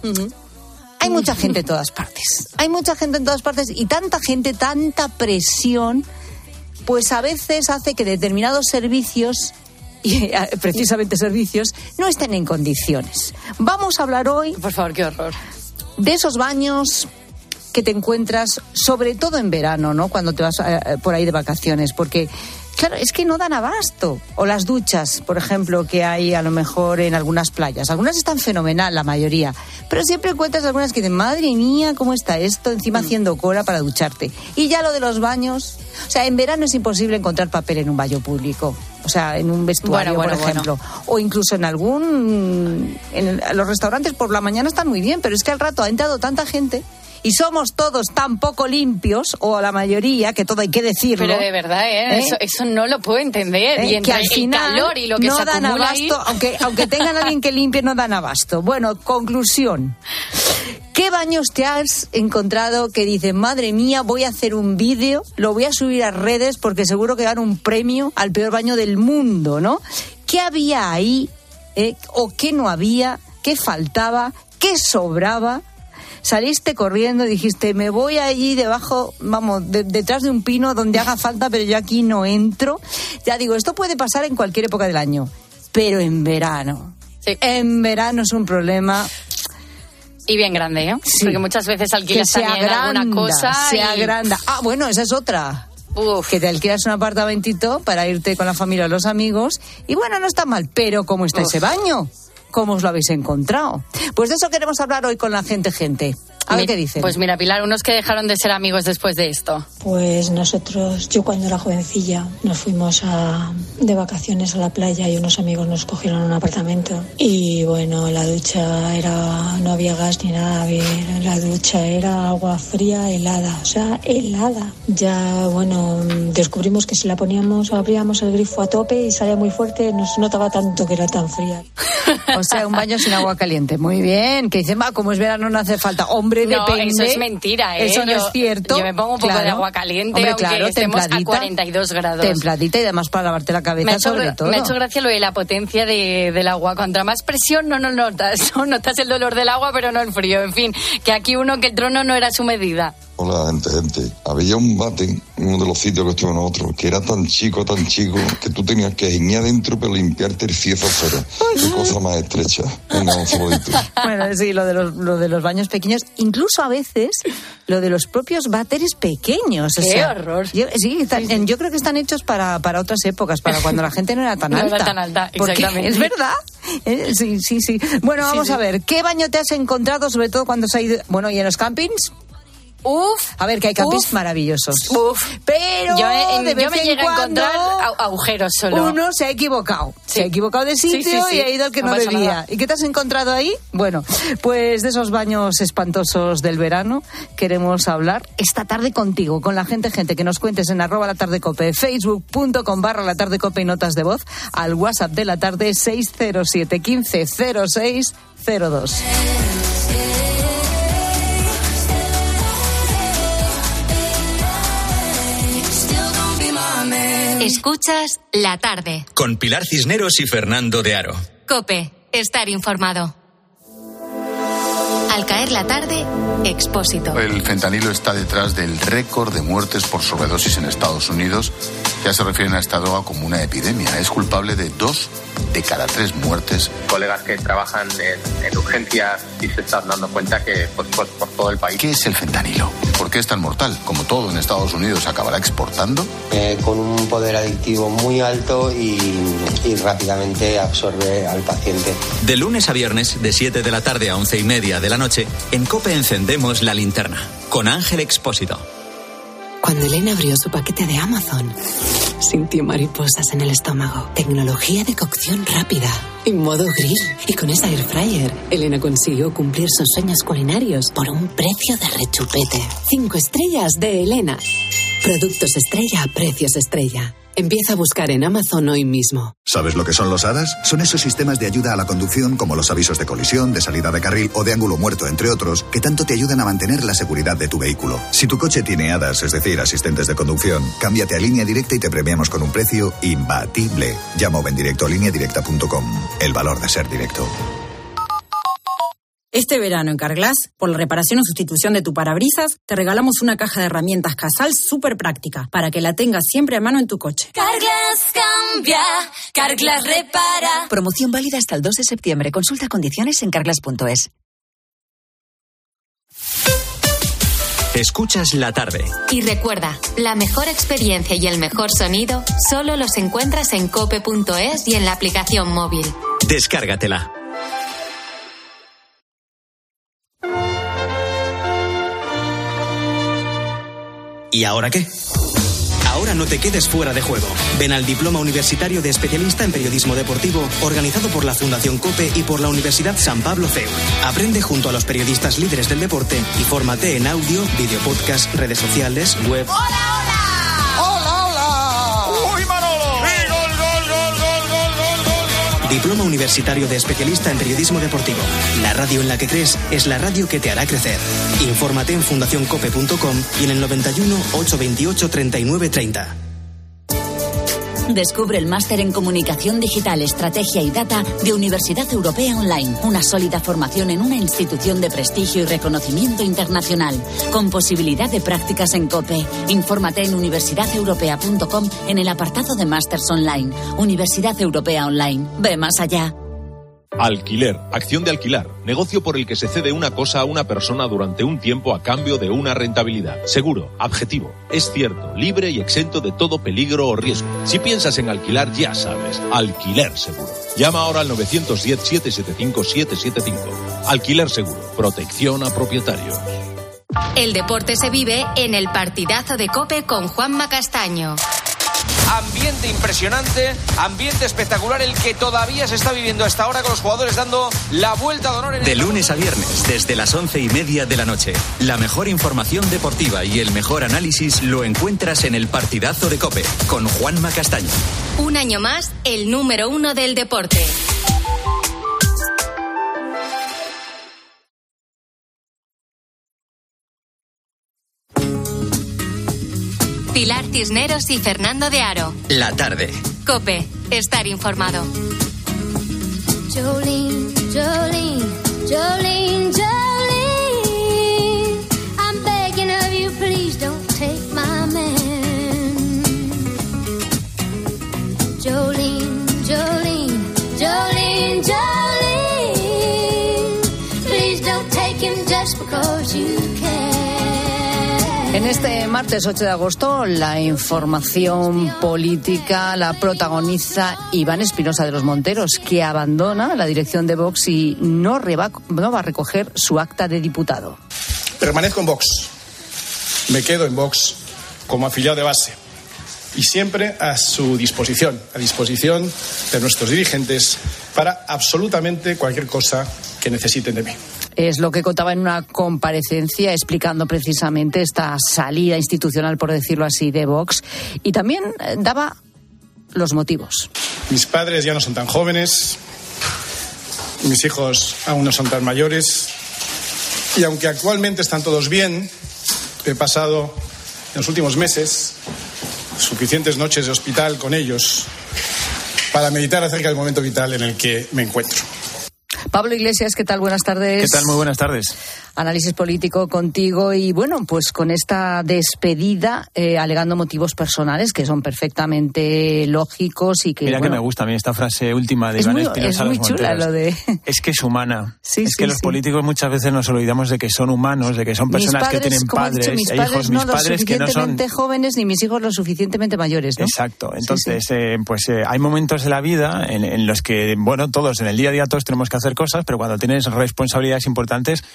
hay mucha gente en todas partes. Hay mucha gente en todas partes y tanta gente, tanta presión, pues a veces hace que determinados servicios, y eh, precisamente servicios, no estén en condiciones. Vamos a hablar hoy, Por favor, qué horror. de esos baños que te encuentras, sobre todo en verano, ¿no? Cuando te vas eh, por ahí de vacaciones, porque, claro, es que no dan abasto. O las duchas, por ejemplo, que hay a lo mejor en algunas playas. Algunas están fenomenal, la mayoría, pero siempre encuentras algunas que dicen, madre mía, ¿cómo está esto? Encima Mm. haciendo cola para ducharte. Y ya lo de los baños, o sea, en verano es imposible encontrar papel en un baño público. O sea, en un vestuario, Bueno, bueno, por ejemplo. O incluso en algún... En el- los restaurantes por la mañana están muy bien, pero es que al rato ha entrado tanta gente y somos todos tan poco limpios, o la mayoría, que todo hay que decirlo. Pero de verdad, ¿eh? ¿Eh? Eso, eso no lo puedo entender. ¿Eh? Y entre que al final el calor y lo que no se dan acumula ahí... abasto, aunque, aunque tengan a alguien que limpie, no dan abasto. Bueno, conclusión. ¿Qué baños te has encontrado que dices, madre mía, voy a hacer un vídeo, lo voy a subir a redes porque seguro que dan un premio al peor baño del mundo, ¿no? ¿Qué había ahí? ¿Eh? ¿O qué no había? ¿Qué faltaba? ¿Qué sobraba? Saliste corriendo y dijiste, me voy allí debajo, vamos, de- detrás de un pino donde haga falta, pero yo aquí no entro. Ya digo, esto puede pasar en cualquier época del año, pero en verano. Sí. En verano es un problema. Y bien grande, ¿eh? Sí. Porque muchas veces Que alquilas se también agranda, alguna cosa se y... agranda. Ah, bueno, esa es otra. Uf. Que te alquilas un apartamentito para irte con la familia o los amigos. Y bueno, no está mal, pero ¿cómo está Uf. ese baño? ¿Cómo os lo habéis encontrado? Pues de eso queremos hablar hoy con la gente, gente. A ver Mi- qué dicen. Pues mira, Pilar, unos que dejaron de ser amigos después de esto. Pues nosotros, yo cuando era jovencilla, nos fuimos a, de vacaciones a la playa y unos amigos nos cogieron un apartamento. Y bueno, la ducha era, no había gas ni nada, había- la ducha era agua fría, helada, o sea, helada. Ya, bueno, descubrimos que si la poníamos, abríamos el grifo a tope y salía muy fuerte, no se notaba tanto que era tan fría. O sea, un baño sin agua caliente. Muy bien. Que dicen, va, como es verano no hace falta. Hombre, No, depende. eso es mentira, ¿eh? Eso no Yo- es cierto. yo me pongo un poco Claro. de agua caliente, Hombre, aunque claro, estemos a templadita. cuarenta y dos grados. Templadita y además para lavarte la cabeza Me ha, hecho, sobre gra- todo. me ha hecho gracia lo de la potencia de, del agua. Contra más presión no lo notas. No notas el dolor del agua, pero no el frío. En fin, que aquí uno, que el trono no era su medida. Hola, gente, gente. Había un bate en uno de los sitios que estuve en otro, que era tan chico, tan chico, que tú tenías que giñar adentro para limpiarte el ciezo fuera. Qué cosa más estrecha. Venga, un saludito. Bueno, sí, lo de, los, lo de los baños pequeños, incluso a veces lo de los propios váteres pequeños. O ¡Qué sea, horror! Yo, sí, están- en- yo creo que están hechos para, para otras épocas, para cuando la gente no era tan No era alta. tan alta, Porque exactamente. es verdad. Eh, Sí, sí, sí. Bueno, Sí, vamos sí. a ver, ¿qué baño te has encontrado, sobre todo cuando se ha ido? Bueno, ¿y en los campings? Uf. A ver, que hay campings Uf. maravillosos. Uf. Pero Yo, eh, de yo vez me en llegué a cuando encontrar a- agujeros solo. uno se ha equivocado. Sí. Se ha equivocado de Sí, sitio sí, sí. y ha ido al que No no, pasa debía. nada. ¿Y qué te has encontrado ahí? Bueno, pues de esos baños espantosos del verano queremos hablar esta tarde contigo, con la gente, gente, que nos cuentes en arroba la tarde cope, facebook.com barra la tarde cope y notas de voz, al WhatsApp de la tarde seis cero siete uno cinco cero seis cero dos. Escuchas La Tarde. Con Pilar Cisneros y Fernando de Aro. Cope, estar informado. Al caer la tarde, Expósito. El fentanilo está detrás del récord de muertes por sobredosis en Estados Unidos. Ya se refieren a esta droga como una epidemia. Es culpable de dos de cada tres muertes. Colegas que trabajan en, en urgencias y se están dando cuenta que pues, pues, por todo el país. ¿Qué es el fentanilo? ¿Por qué es tan mortal? Como todo en Estados Unidos, ¿acabará exportando? Eh, con un poder adictivo muy alto y, y rápidamente absorbe al paciente. De lunes a viernes, de siete de la tarde a once y media de la noche, en COPE encendemos la linterna. Con Ángel Expósito. Cuando Elena abrió su paquete de Amazon, Sintió mariposas en el estómago. Tecnología de cocción rápida. Y modo grill. Y con esa air fryer, Elena consiguió cumplir sus sueños culinarios por un precio de rechupete. Cinco estrellas de Elena. Productos estrella a precios estrella. Empieza a buscar en Amazon hoy mismo. ¿Sabes lo que son los A D A S? Son esos sistemas de ayuda a la conducción como los avisos de colisión, de salida de carril o de ángulo muerto, entre otros, que tanto te ayudan a mantener la seguridad de tu vehículo. Si tu coche tiene A D A S, es decir, asistentes de conducción, cámbiate a Línea Directa y te premiamos con un precio imbatible. Llama o ven directo a línea directa punto com. El valor de ser directo. Este verano en Carglass, por la reparación o sustitución de tu parabrisas, te regalamos una caja de herramientas Casal súper práctica para que la tengas siempre a mano en tu coche. Carglass cambia, Carglass repara. Promoción válida hasta el dos de septiembre. Consulta condiciones en carglass punto es. Escuchas la tarde. Y recuerda, la mejor experiencia y el mejor sonido solo los encuentras en cope punto es y en la aplicación móvil. Descárgatela. ¿Y ahora qué? Ahora no te quedes fuera de juego. Ven al Diploma Universitario de Especialista en Periodismo Deportivo, organizado por la Fundación COPE y por la Universidad San Pablo C E U. Aprende junto a los periodistas líderes del deporte y fórmate en audio, video podcast, redes sociales, web. ¡Hola, hola! ¡Hola, hola! ¡Uy, Manolo! ¡Sí, gol, gol, gol, gol, gol, gol, gol, gol! Diploma Universitario de Especialista en Periodismo Deportivo. La radio en la que crees es la radio que te hará crecer. Infórmate en fundación cope punto com y en el noventa y uno, ochocientos veintiocho, treinta y nueve treinta. Descubre el máster en Comunicación Digital, Estrategia y Data de Universidad Europea Online. Una sólida formación en una institución de prestigio y reconocimiento internacional, con posibilidad de prácticas en COPE. Infórmate en universidad europea punto com en el apartado de Másters Online. Universidad Europea Online. Ve más allá. Alquiler, acción de alquilar, negocio por el que se cede una cosa a una persona durante un tiempo a cambio de una rentabilidad. Seguro, objetivo, es cierto, libre y exento de todo peligro o riesgo. Si piensas en alquilar, ya sabes, Alquiler Seguro. Llama ahora al nueve uno cero, siete siete cinco, siete siete cinco. Alquiler Seguro, protección a propietarios. El deporte se vive en el partidazo de COPE con Juanma Castaño. Ambiente impresionante, ambiente espectacular el que todavía se está viviendo hasta ahora con los jugadores dando la vuelta de honor. En de el... lunes a viernes, desde las once y media de la noche. La mejor información deportiva y el mejor análisis lo encuentras en el partidazo de COPE con Juanma Castaño. Un año más, el número uno del deporte. Pilar Cisneros y Fernando de Aro. La tarde. COPE, estar informado. Jolene, Jolene, Jolene, Jolene, I'm begging of you, please don't take my man. Jolene, Jolene, Jolene, Jolene, please don't take him just because you can. En este martes ocho de agosto, la información política la protagoniza Iván Espinosa de los Monteros, que abandona la dirección de Vox y no, reba, no va a recoger su acta de diputado. Permanezco en Vox. Me quedo en Vox como afiliado de base. Y siempre a su disposición, a disposición de nuestros dirigentes para absolutamente cualquier cosa que necesiten de mí. Es lo que contaba en una comparecencia explicando precisamente esta salida institucional, por decirlo así, de Vox, y también daba los motivos. Mis padres ya no son tan jóvenes, mis hijos aún no son tan mayores, y aunque actualmente están todos bien, he pasado en los últimos meses suficientes noches de hospital con ellos para meditar acerca del momento vital en el que me encuentro. Pablo Iglesias, ¿qué tal? Buenas tardes. ¿Qué tal? Muy buenas tardes. Análisis político contigo y, bueno, pues con esta despedida, eh, alegando motivos personales que son perfectamente lógicos y que, Mira bueno, que me gusta a mí esta frase última de es Iván muy, Espinosa es de muy los chula Monteros. lo de... Es que es humana. Sí, es sí, que los sí. políticos muchas veces nos olvidamos de que son humanos, de que son personas mis padres, que tienen como he padres dicho, mis e padres hijos, no mis lo padres que no son... suficientemente jóvenes ni mis hijos lo suficientemente mayores, ¿no? Exacto. Entonces, sí, sí. Eh, pues eh, hay momentos de la vida en, en los que, bueno, todos, en el día a día todos tenemos que hacer cosas, pero cuando tienes responsabilidades importantes, al final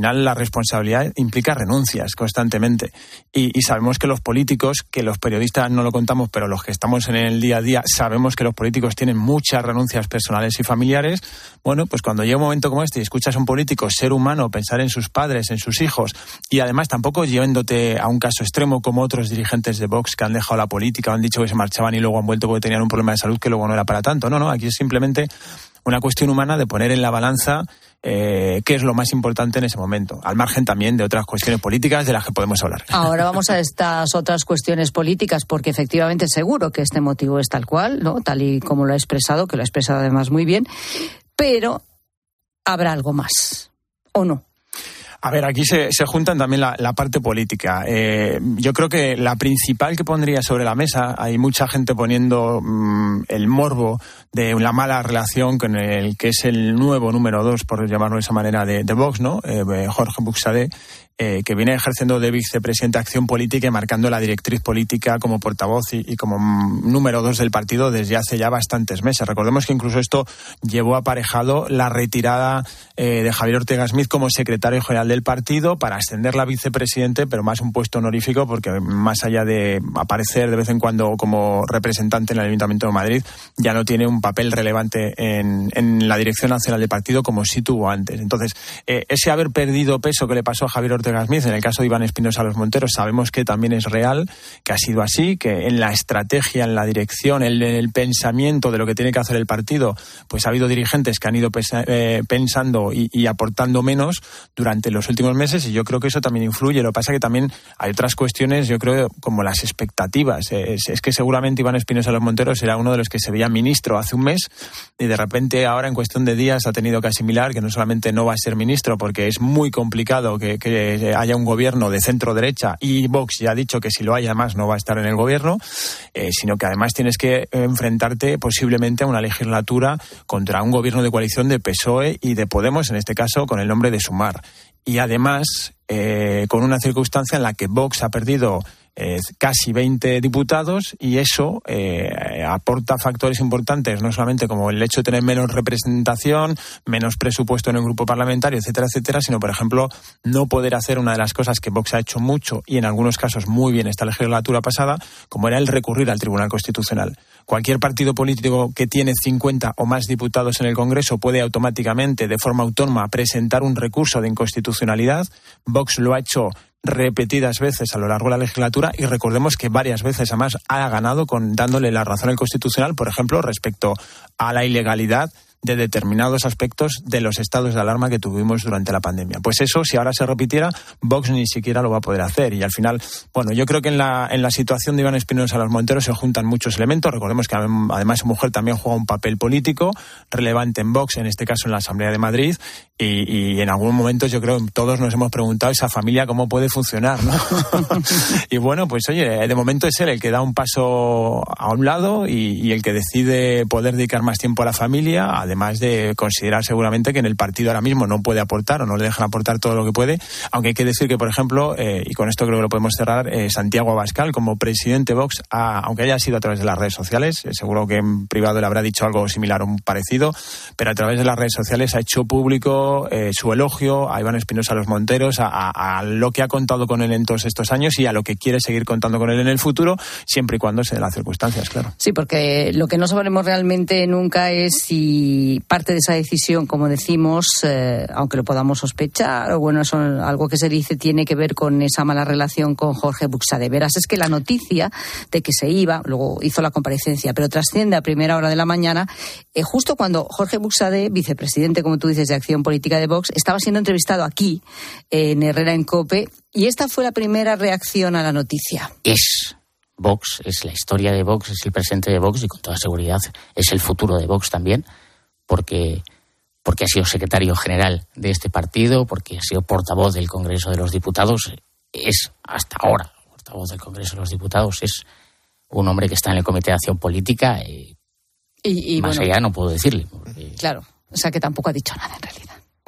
final la responsabilidad implica renuncias constantemente. Y, y sabemos que los políticos, que los periodistas no lo contamos, pero los que estamos en el día a día sabemos que los políticos tienen muchas renuncias personales y familiares. Bueno, pues cuando llega un momento como este y escuchas a un político, ser humano, pensar en sus padres, en sus hijos, y además tampoco llevándote a un caso extremo como otros dirigentes de Vox que han dejado la política, han dicho que se marchaban y luego han vuelto porque tenían un problema de salud que luego no era para tanto. No, no, aquí es simplemente una cuestión humana de poner en la balanza eh, qué es lo más importante en ese momento, al margen también de otras cuestiones políticas de las que podemos hablar. Ahora vamos a estas otras cuestiones políticas, porque efectivamente seguro que este motivo es tal cual, ¿no? Tal y como lo ha expresado, que lo ha expresado además muy bien, pero habrá algo más, ¿o no? A ver, aquí se, se juntan también la, la parte política. Eh, yo creo que la principal que pondría sobre la mesa, hay mucha gente poniendo mmm, el morbo de la mala relación con el que es el nuevo número dos, por llamarlo de esa manera, de, de Vox, ¿no? Eh, Jorge Buxadé, eh, que viene ejerciendo de vicepresidente de Acción Política y marcando la directriz política como portavoz y, y como número dos del partido desde hace ya bastantes meses. Recordemos que incluso esto llevó aparejado la retirada eh, de Javier Ortega Smith como secretario general del partido para ascenderla a vicepresidente, pero más un puesto honorífico, porque más allá de aparecer de vez en cuando como representante en el Ayuntamiento de Madrid, ya no tiene un papel relevante en, en la dirección nacional del partido como sí tuvo antes. Entonces, eh, ese haber perdido peso que le pasó a Javier Ortega Smith, en el caso de Iván Espinosa Los Monteros, sabemos que también es real, que ha sido así, que en la estrategia, en la dirección, en el pensamiento de lo que tiene que hacer el partido, pues ha habido dirigentes que han ido pesa, eh, pensando y, y aportando menos durante los últimos meses, y yo creo que eso también influye. Lo que pasa es que también hay otras cuestiones, yo creo, como las expectativas. Es, es que seguramente Iván Espinosa Los Monteros era uno de los que se veía ministro hace un mes y de repente ahora en cuestión de días ha tenido que asimilar que no solamente no va a ser ministro, porque es muy complicado que, que haya un gobierno de centro derecha, y Vox ya ha dicho que si lo hay además no va a estar en el gobierno, eh, sino que además tienes que enfrentarte posiblemente a una legislatura contra un gobierno de coalición de P S O E y de Podemos, en este caso con el nombre de Sumar. Y además eh, con una circunstancia en la que Vox ha perdido Eh, casi veinte diputados, y eso eh, aporta factores importantes, no solamente como el hecho de tener menos representación, menos presupuesto en el grupo parlamentario, etcétera, etcétera, sino, por ejemplo, no poder hacer una de las cosas que Vox ha hecho mucho y en algunos casos muy bien esta legislatura pasada, como era el recurrir al Tribunal Constitucional. Cualquier partido político que tiene cincuenta o más diputados en el Congreso puede automáticamente, de forma autónoma, presentar un recurso de inconstitucionalidad. Vox lo ha hecho repetidas veces a lo largo de la legislatura, y recordemos que varias veces además ha ganado con dándole la razón al Constitucional, por ejemplo, respecto a la ilegalidad de determinados aspectos de los estados de alarma que tuvimos durante la pandemia. Pues eso, si ahora se repitiera, Vox ni siquiera lo va a poder hacer. Y al final, bueno, yo creo que en la, en la situación de Iván Espinosa Los Monteros se juntan muchos elementos. Recordemos que además su mujer también juega un papel político relevante en Vox, en este caso en la Asamblea de Madrid, y, y en algún momento yo creo que todos nos hemos preguntado esa familia cómo puede funcionar, ¿no? Y bueno, pues oye, de momento es él el que da un paso a un lado y, y el que decide poder dedicar más tiempo a la familia, además de considerar seguramente que en el partido ahora mismo no puede aportar o no le dejan aportar todo lo que puede, aunque hay que decir que, por ejemplo, eh, y con esto creo que lo podemos cerrar, eh, Santiago Abascal, como presidente Vox, ha, aunque haya sido a través de las redes sociales, eh, seguro que en privado le habrá dicho algo similar o parecido, pero a través de las redes sociales ha hecho público eh, su elogio a Iván Espinosa Los Monteros, a, a, a lo que ha contado con él en todos estos años y a lo que quiere seguir contando con él en el futuro, siempre y cuando se den las circunstancias, claro. Sí, porque lo que no sabremos realmente nunca es si parte de esa decisión, como decimos, eh, aunque lo podamos sospechar, o bueno, eso algo que se dice tiene que ver con esa mala relación con Jorge Buxadé. Verás, es que la noticia de que se iba, luego hizo la comparecencia, pero trasciende a primera hora de la mañana, eh, justo cuando Jorge Buxadé, vicepresidente, como tú dices, de Acción Política de Vox, estaba siendo entrevistado aquí, eh, en Herrera en COPE, y esta fue la primera reacción a la noticia. Es Vox, es la historia de Vox, es el presente de Vox y con toda seguridad es el futuro de Vox también, porque, porque ha sido secretario general de este partido, porque ha sido portavoz del Congreso de los Diputados, es hasta ahora portavoz del Congreso de los Diputados, es un hombre que está en el Comité de Acción Política y, y, y más bueno, allá no puedo decirle. Porque... Claro, o sea que tampoco ha dicho nada en realidad.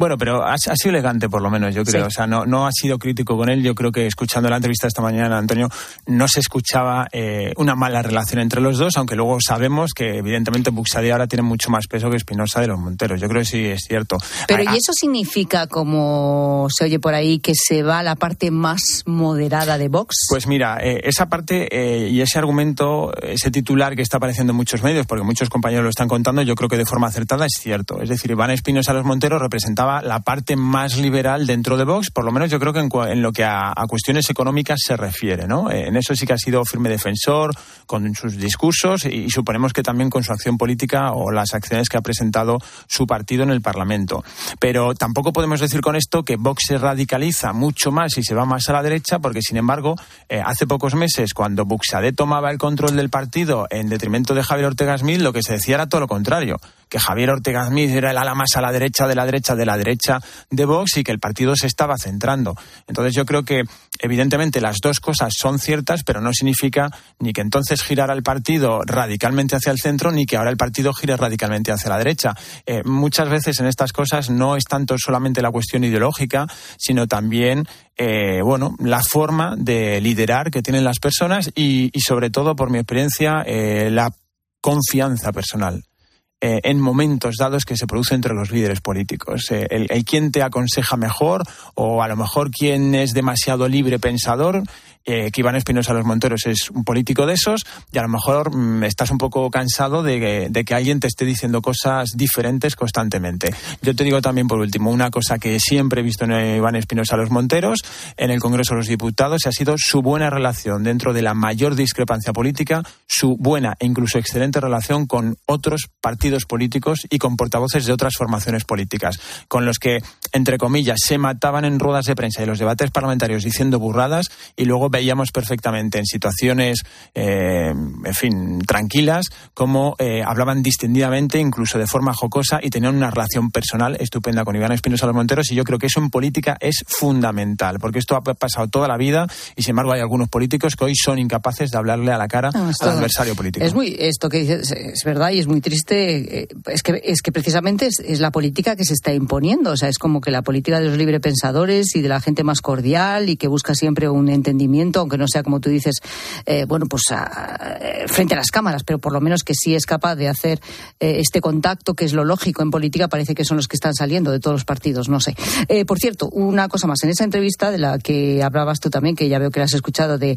Bueno, pero ha, ha sido elegante por lo menos, yo creo. Sí. O sea, no, no ha sido crítico con él. Yo creo que escuchando la entrevista esta mañana, Antonio, no se escuchaba eh, una mala relación entre los dos, aunque luego sabemos que evidentemente Buxadé ahora tiene mucho más peso que Espinosa de los Monteros. Yo creo que sí es cierto. Pero ¿y eso significa, como se oye por ahí, que se va a la parte más moderada de Vox? Pues mira, eh, esa parte eh, y ese argumento, ese titular que está apareciendo en muchos medios, porque muchos compañeros lo están contando, yo creo que de forma acertada es cierto. Es decir, Iván Espinosa de los Monteros representaba la parte más liberal dentro de Vox, por lo menos yo creo que en, en lo que a, a cuestiones económicas se refiere, ¿no? Eh, en eso sí que ha sido firme defensor con sus discursos y, y suponemos que también con su acción política o las acciones que ha presentado su partido en el Parlamento. Pero tampoco podemos decir con esto que Vox se radicaliza mucho más y se va más a la derecha, porque sin embargo, eh, hace pocos meses, cuando Buxadé tomaba el control del partido en detrimento de Javier Ortega Smith, lo que se decía era todo lo contrario, que Javier Ortega Smith era el ala más a la derecha de la derecha de la derecha de Vox y que el partido se estaba centrando. Entonces yo creo que evidentemente las dos cosas son ciertas, pero no significa ni que entonces girara el partido radicalmente hacia el centro, ni que ahora el partido gire radicalmente hacia la derecha. Eh, muchas veces en estas cosas no es tanto solamente la cuestión ideológica, sino también eh, bueno, la forma de liderar que tienen las personas y, y sobre todo, por mi experiencia, eh, la confianza personal eh, en momentos dados que se produce entre los líderes políticos. Eh, el, el quién te aconseja mejor, o a lo mejor quién es demasiado libre pensador. Eh, que Iván Espinosa de los Monteros es un político de esos, y a lo mejor mmm, estás un poco cansado de que, de que alguien te esté diciendo cosas diferentes constantemente. Yo te digo también, por último, una cosa que siempre he visto en Iván Espinosa de los Monteros en el Congreso de los Diputados, ha sido su buena relación dentro de la mayor discrepancia política, su buena e incluso excelente relación con otros partidos políticos y con portavoces de otras formaciones políticas, con los que, entre comillas, se mataban en ruedas de prensa y los debates parlamentarios diciendo burradas, y luego veíamos perfectamente en situaciones, eh, en fin, tranquilas, cómo eh, hablaban distendidamente, incluso de forma jocosa, y tenían una relación personal estupenda con Iván Espinosa de los Monteros, y yo creo que eso en política es fundamental, porque esto ha pasado toda la vida, y sin embargo hay algunos políticos que hoy son incapaces de hablarle a la cara no, al adversario político. Es muy, esto que dices es verdad y es muy triste, es que, es que precisamente es, es la política que se está imponiendo, o sea, es como que la política de los librepensadores y de la gente más cordial y que busca siempre un entendimiento, aunque no sea, como tú dices, eh, bueno, pues a, a, frente a las cámaras, pero por lo menos que sí es capaz de hacer eh, este contacto, que es lo lógico en política. Parece que son los que están saliendo de todos los partidos, no sé. Eh, por cierto, una cosa más, en esa entrevista de la que hablabas tú también, que ya veo que la has escuchado, de,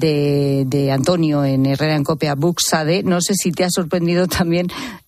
de, de Antonio en Herrera en Cope a Buxadé, no sé si te ha sorprendido también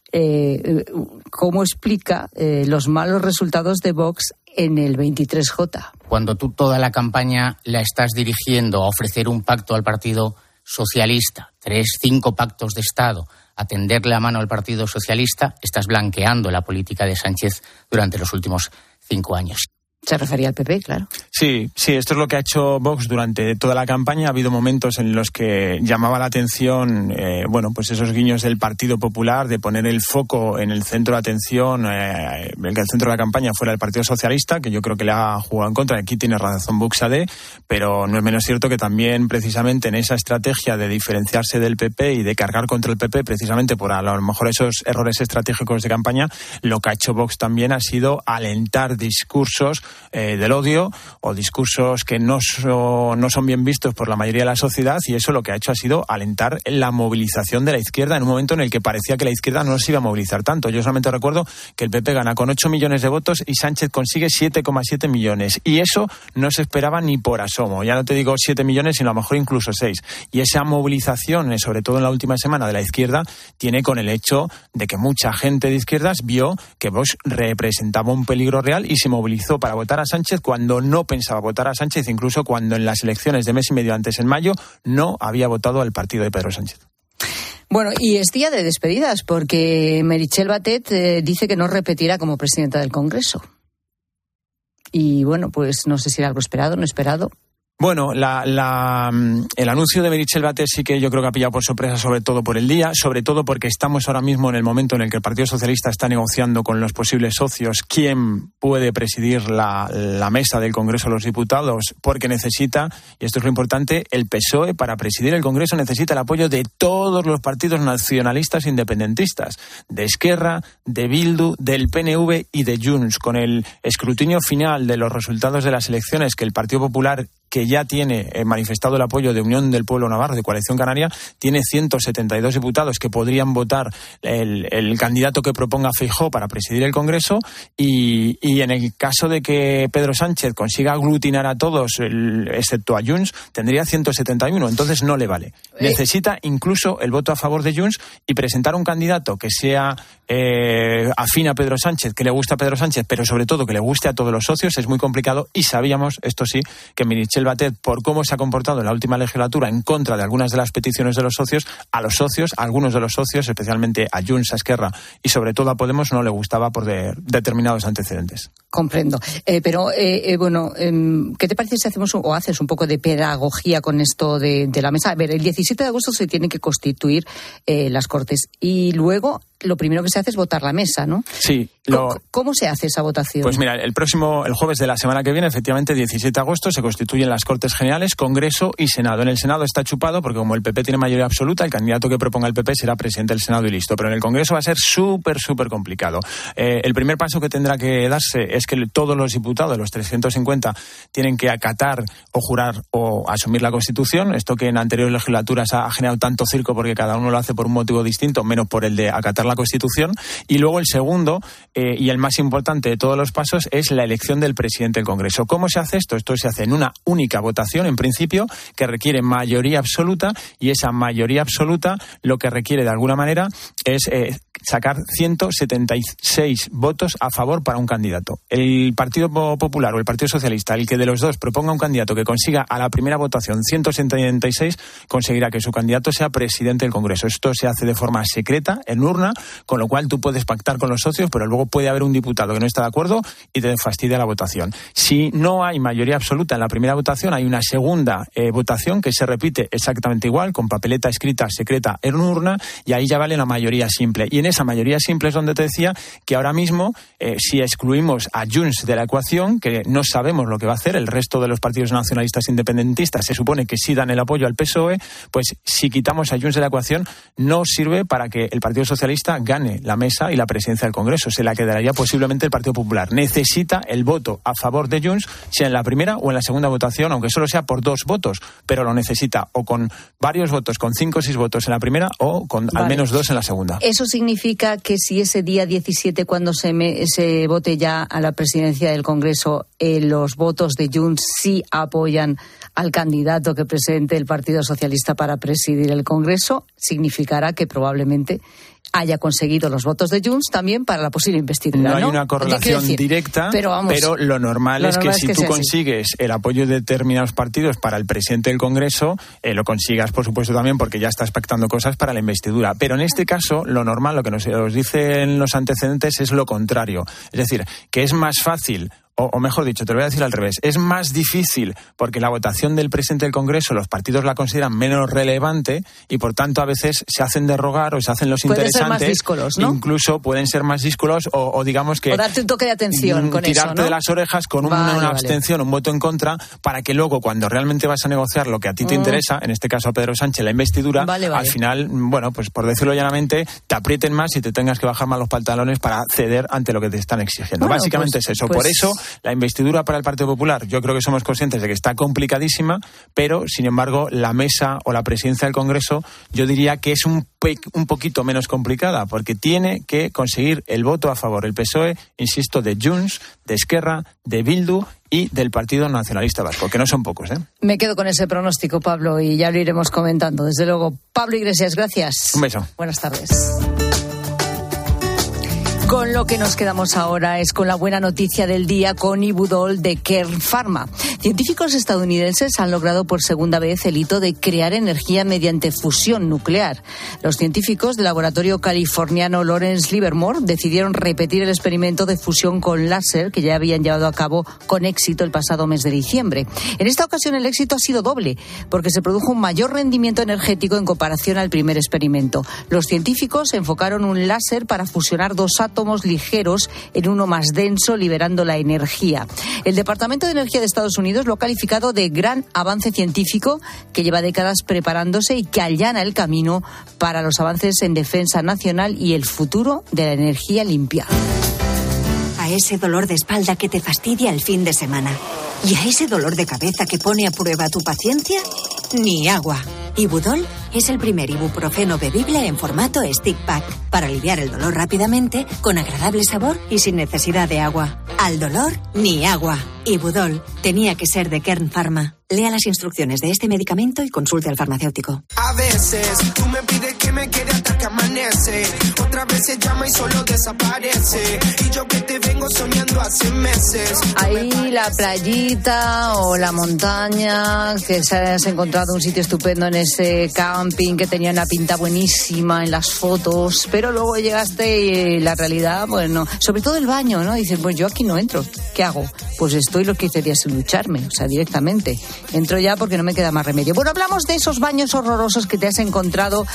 eh, cómo explica eh, los malos resultados de Vox en el veintitrés J. Cuando tú toda la campaña la estás dirigiendo a ofrecer un pacto al Partido Socialista, tres, cinco pactos de Estado, a tenderle la mano al Partido Socialista, estás blanqueando la política de Sánchez durante los últimos cinco años. Se refería al P P, claro. Sí, sí, esto es lo que ha hecho Vox durante toda la campaña. Ha habido momentos en los que llamaba la atención, eh, bueno, pues esos guiños del Partido Popular, de poner el foco en el centro de atención, eh, el que el centro de la campaña fuera el Partido Socialista, que yo creo que le ha jugado en contra. Aquí tiene razón Buxadé, pero no es menos cierto que también, precisamente en esa estrategia de diferenciarse del P P y de cargar contra el P P, precisamente por a lo mejor esos errores estratégicos de campaña, lo que ha hecho Vox también ha sido alentar discursos Eh, del odio o discursos que no, so, no son bien vistos por la mayoría de la sociedad, y eso lo que ha hecho ha sido alentar la movilización de la izquierda en un momento en el que parecía que la izquierda no se iba a movilizar tanto. Yo solamente recuerdo que el P P gana con ocho millones de votos y Sánchez consigue siete coma siete millones, y eso no se esperaba ni por asomo. Ya no te digo siete millones, sino a lo mejor incluso seis. Y esa movilización, sobre todo en la última semana, de la izquierda, tiene con el hecho de que mucha gente de izquierdas vio que Vox representaba un peligro real y se movilizó para votar a Sánchez cuando no pensaba votar a Sánchez, incluso cuando en las elecciones de mes y medio antes, en mayo, no había votado al partido de Pedro Sánchez. Bueno, y es día de despedidas, porque Meritxell Batet eh, dice que no repetirá como presidenta del Congreso. Y bueno, pues no sé si era algo esperado, no esperado. Bueno, la, la, el anuncio de Meritxell Batet sí que yo creo que ha pillado por sorpresa, sobre todo por el día, sobre todo porque estamos ahora mismo en el momento en el que el Partido Socialista está negociando con los posibles socios quién puede presidir la, la mesa del Congreso de los Diputados, porque necesita, y esto es lo importante, el P S O E para presidir el Congreso necesita el apoyo de todos los partidos nacionalistas independentistas, de Esquerra, de Bildu, del P N V y de Junts. Con el escrutinio final de los resultados de las elecciones que el Partido Popular, que ya tiene eh, manifestado el apoyo de Unión del Pueblo Navarro, de Coalición Canaria, tiene ciento setenta y dos diputados que podrían votar el, el candidato que proponga Feijóo para presidir el Congreso, y, y en el caso de que Pedro Sánchez consiga aglutinar a todos, el, excepto a Junts, tendría ciento setenta y uno, entonces no le vale. Necesita incluso el voto a favor de Junts y presentar un candidato que sea eh, afín a Pedro Sánchez, que le guste a Pedro Sánchez, pero sobre todo que le guste a todos los socios, es muy complicado, y sabíamos, esto sí, que Meritxell Batet, por cómo se ha comportado en la última legislatura en contra de algunas de las peticiones de los socios, a los socios, a algunos de los socios, especialmente a Junts, a Esquerra y sobre todo a Podemos, no le gustaba por de, determinados antecedentes. Comprendo. Eh, pero, eh, eh, bueno, eh, ¿qué te parece si hacemos un, o haces un poco de pedagogía con esto de, de la mesa? A ver, el diecisiete de agosto se tienen que constituir eh, las Cortes y luego lo primero que se hace es votar la mesa, ¿no? Sí. Lo... ¿Cómo, ¿Cómo se hace esa votación? Pues mira, el próximo, el jueves de la semana que viene, efectivamente, diecisiete de agosto, se constituyen las Cortes Generales, Congreso y Senado. En el Senado está chupado porque como el P P tiene mayoría absoluta, el candidato que proponga el P P será presidente del Senado y listo. Pero en el Congreso va a ser súper, súper complicado. Eh, el primer paso que tendrá que darse es que todos los diputados, los trescientos cincuenta, tienen que acatar o jurar o asumir la Constitución. Esto que en anteriores legislaturas ha generado tanto circo porque cada uno lo hace por un motivo distinto, menos por el de acatar la Constitución. Y luego el segundo, eh, y el más importante de todos los pasos, es la elección del presidente del Congreso. ¿Cómo se hace esto? Esto se hace en una única votación, en principio, que requiere mayoría absoluta, y esa mayoría absoluta lo que requiere de alguna manera es eh, sacar ciento setenta y seis votos a favor para un candidato. El Partido Popular o el Partido Socialista, el que de los dos proponga un candidato que consiga a la primera votación ciento setenta y seis, conseguirá que su candidato sea presidente del Congreso. Esto se hace de forma secreta, en urna, con lo cual tú puedes pactar con los socios, pero luego puede haber un diputado que no está de acuerdo y te fastidia la votación. Si no hay mayoría absoluta en la primera votación, hay una segunda eh, votación que se repite exactamente igual, con papeleta escrita secreta en urna, y ahí ya vale la mayoría simple. Y en esa mayoría simple es donde te decía que ahora mismo, eh, si excluimos a Junts de la ecuación, que no sabemos lo que va a hacer, el resto de los partidos nacionalistas independentistas se supone que sí dan el apoyo al P S O E, pues si quitamos a Junts de la ecuación, no sirve para que el Partido Socialista gane la mesa y la presidencia del Congreso. Se la quedaría posiblemente el Partido Popular. Necesita el voto a favor de Junts, sea en la primera o en la segunda votación, aunque solo sea por dos votos, pero lo necesita o con varios votos, con cinco o seis votos en la primera, o con vale. al menos dos en la segunda. Eso significa que si ese día diecisiete, cuando se, me, se vote ya a la presidencia del Congreso, eh, los votos de Junts sí apoyan al candidato que presente el Partido Socialista para presidir el Congreso, significará que probablemente haya conseguido los votos de Junts también para la posible investidura. No hay ¿no? una correlación decir, directa, pero, vamos, pero lo normal lo es normal que es si que tú consigues así. El apoyo de determinados partidos para el presidente del Congreso, eh, lo consigas, por supuesto, también porque ya estás pactando cosas para la investidura. Pero en este caso, lo normal, lo que nos, nos dicen los antecedentes, es lo contrario. Es decir, que es más fácil... O, o mejor dicho, te lo voy a decir al revés, es más difícil porque la votación del presidente del Congreso los partidos la consideran menos relevante y por tanto a veces se hacen de rogar o se hacen los pueden interesantes. Ser más díscolos, ¿no? Incluso pueden ser más díscolos o, o digamos que... O darte un toque de atención con tirarte eso, ¿no? de las orejas con vale, una, una vale. abstención, un voto en contra, para que luego cuando realmente vas a negociar lo que a ti te mm. interesa, en este caso a Pedro Sánchez, la investidura, vale, vale. al final, bueno, pues por decirlo llanamente, te aprieten más y te tengas que bajar más los pantalones para ceder ante lo que te están exigiendo. Bueno, Básicamente pues, es eso. Pues... Por eso, la investidura para el Partido Popular, yo creo que somos conscientes de que está complicadísima, pero sin embargo la mesa o la presidencia del Congreso yo diría que es un, pe- un poquito menos complicada porque tiene que conseguir el voto a favor el P S O E, insisto, de Junts, de Esquerra, de Bildu y del Partido Nacionalista Vasco, que no son pocos, ¿eh? Me quedo con ese pronóstico, Pablo, y ya lo iremos comentando. Desde luego, Pablo Iglesias, gracias. Un beso. Buenas tardes. Con lo que nos quedamos ahora es con la buena noticia del día con Ibudol de Kern Pharma. Científicos estadounidenses han logrado por segunda vez el hito de crear energía mediante fusión nuclear. Los científicos del laboratorio californiano Lawrence Livermore decidieron repetir el experimento de fusión con láser que ya habían llevado a cabo con éxito el pasado mes de diciembre. En esta ocasión el éxito ha sido doble, porque se produjo un mayor rendimiento energético en comparación al primer experimento. Los científicos enfocaron un láser para fusionar dos átomos ligeros en uno más denso, liberando la energía. El Departamento de Energía de Estados Unidos lo ha calificado de gran avance científico que lleva décadas preparándose y que allana el camino para los avances en defensa nacional y el futuro de la energía limpia. A ese dolor de espalda que te fastidia el fin de semana y a ese dolor de cabeza que pone a prueba tu paciencia, ni agua. Ibudol es el primer ibuprofeno bebible en formato stick pack para aliviar el dolor rápidamente, con agradable sabor y sin necesidad de agua. Al dolor, ni agua. Ibudol tenía que ser de Kern Pharma. Lea las instrucciones de este medicamento y consulte al farmacéutico. A veces tú me pides que me quede hasta que amanece. Otra vez se llama y solo desaparece. Y yo que te vengo soñando hace meses. Ahí la playita o la montaña, que se has encontrado un sitio estupendo en ese camping que tenía una pinta buenísima en las fotos, pero luego llegaste y la realidad, bueno, sobre todo el baño, ¿no? Dices, pues yo aquí no entro, ¿qué hago? Pues estoy los quince días sin ducharme, o sea, directamente. Entro ya porque no me queda más remedio. Bueno, hablamos de esos baños horrorosos que te has encontrado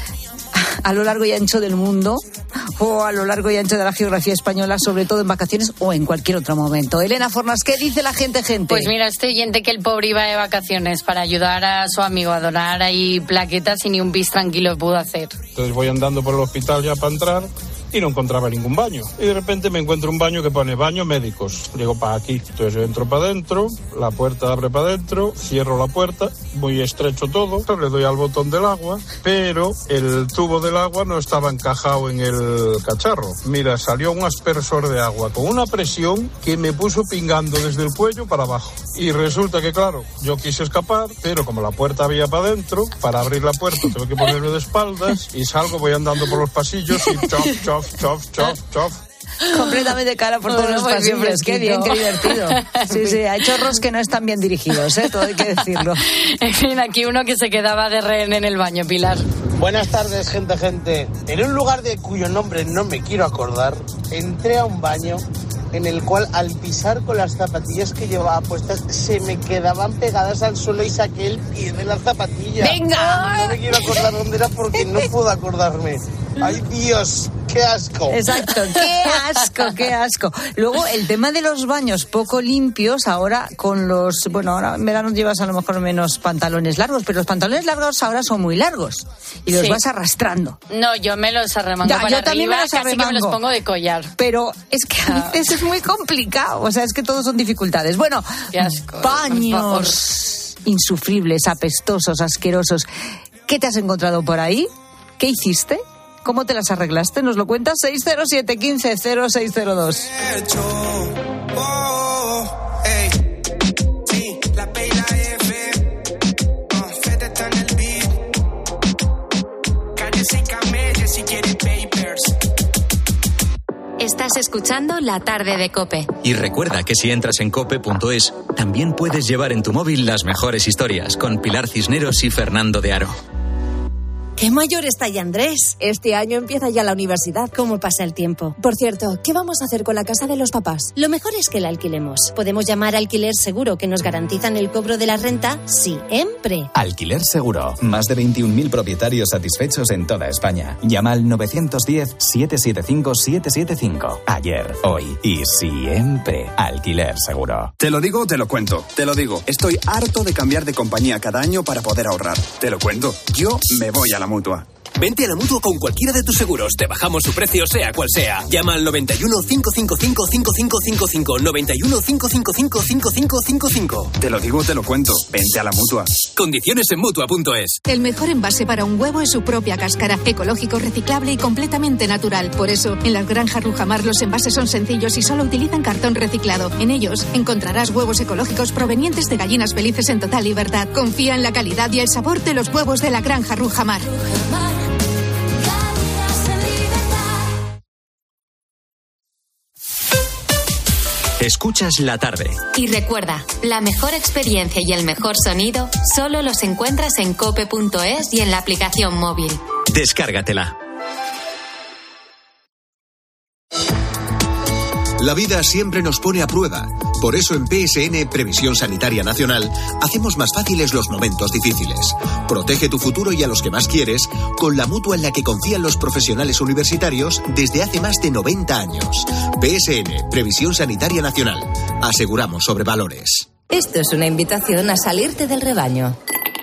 a lo largo y ancho del mundo o a lo largo y ancho de la geografía española, sobre todo en vacaciones o en cualquier otro momento. Elena Fornas, ¿qué dice la gente, gente? Pues mira, este oyente que el pobre iba de vacaciones para ayudar a su amigo a donar ahí plaquetas y ni un pis tranquilo pudo hacer. Entonces voy andando por el hospital ya para entrar y no encontraba ningún baño. Y de repente me encuentro un baño que pone baño médicos. Digo, para aquí. Entonces yo entro para adentro, la puerta abre para adentro, cierro la puerta, muy estrecho todo, le doy al botón del agua, pero el tubo del agua no estaba encajado en el cacharro. Mira, salió un aspersor de agua con una presión que me puso pingando desde el cuello para abajo. Y resulta que, claro, yo quise escapar, pero como la puerta había para adentro, para abrir la puerta tengo que ponerme de espaldas y salgo, voy andando por los pasillos y chof, chof, chof, chof, chof. Completamente cara por todos los pasillos. Qué bien, qué divertido. Sí, sí, hay chorros que no están bien dirigidos, ¿eh? Todo hay que decirlo. En fin, aquí uno que se quedaba de rehén en el baño, Pilar. Buenas tardes, gente, gente. En un lugar de cuyo nombre no me quiero acordar, entré a un baño en el cual al pisar con las zapatillas que llevaba puestas se me quedaban pegadas al suelo y saqué el pie de las zapatillas. ¡Venga! No me quiero acordar dónde era porque no puedo acordarme. ¡Ay, Dios! ¡Qué asco! Exacto, qué asco, qué asco. Luego, el tema de los baños poco limpios, ahora con los... Bueno, ahora en verano llevas a lo mejor menos pantalones largos, pero los pantalones largos ahora son muy largos y los Sí. vas arrastrando. No, yo me los arremango Ya, para yo también arriba, me los casi que me los arremango. pongo de collar. Pero es que a veces es muy complicado, o sea, es que todos son dificultades. Bueno, Qué asco, baños insufribles, apestosos, asquerosos. ¿Qué te has encontrado por ahí? ¿Qué hiciste? ¿Cómo te las arreglaste? Nos lo cuentas seis cero siete, uno cinco, cero seis cero dos. Estás escuchando La Tarde de COPE. Y recuerda que si entras en cope punto es, también puedes llevar en tu móvil las mejores historias con Pilar Cisneros y Fernando de Aro. ¡Qué mayor está ya Andrés! Este año empieza ya la universidad. ¿Cómo pasa el tiempo? Por cierto, ¿qué vamos a hacer con la casa de los papás? Lo mejor es que la alquilemos. Podemos llamar a Alquiler Seguro, que nos garantizan el cobro de la renta siempre. Alquiler Seguro. Más de veintiún mil propietarios satisfechos en toda España. Llama al nueve uno cero, siete siete cinco, siete siete cinco. Ayer, hoy y siempre. Alquiler Seguro. Te lo digo, te lo cuento. Te lo digo. Estoy harto de cambiar de compañía cada año para poder ahorrar. Te lo cuento. Yo me voy a la Mutua. Vente a la Mutua con cualquiera de tus seguros. Te bajamos su precio, sea cual sea. Llama al noventa y uno, cinco cinco cinco, cinco cinco cinco cinco. noventa y uno, cinco cinco cinco, cinco cinco cinco cinco. Te lo digo, te lo cuento. Vente a la Mutua. Condiciones en Mutua punto es. El mejor envase para un huevo es su propia cáscara. Ecológico, reciclable y completamente natural. Por eso, en las granjas Rujamar los envases son sencillos y solo utilizan cartón reciclado. En ellos encontrarás huevos ecológicos provenientes de gallinas felices en total libertad. Confía en la calidad y el sabor de los huevos de la granja Rujamar. Escuchas la tarde. Y recuerda, la mejor experiencia y el mejor sonido solo los encuentras en cope punto es y en la aplicación móvil. Descárgatela. La vida siempre nos pone a prueba. Por eso en P S N, Previsión Sanitaria Nacional, hacemos más fáciles los momentos difíciles. Protege tu futuro y a los que más quieres con la mutua en la que confían los profesionales universitarios desde hace más de noventa años. P S N, Previsión Sanitaria Nacional. Aseguramos sobre valores. Esto es una invitación a salirte del rebaño.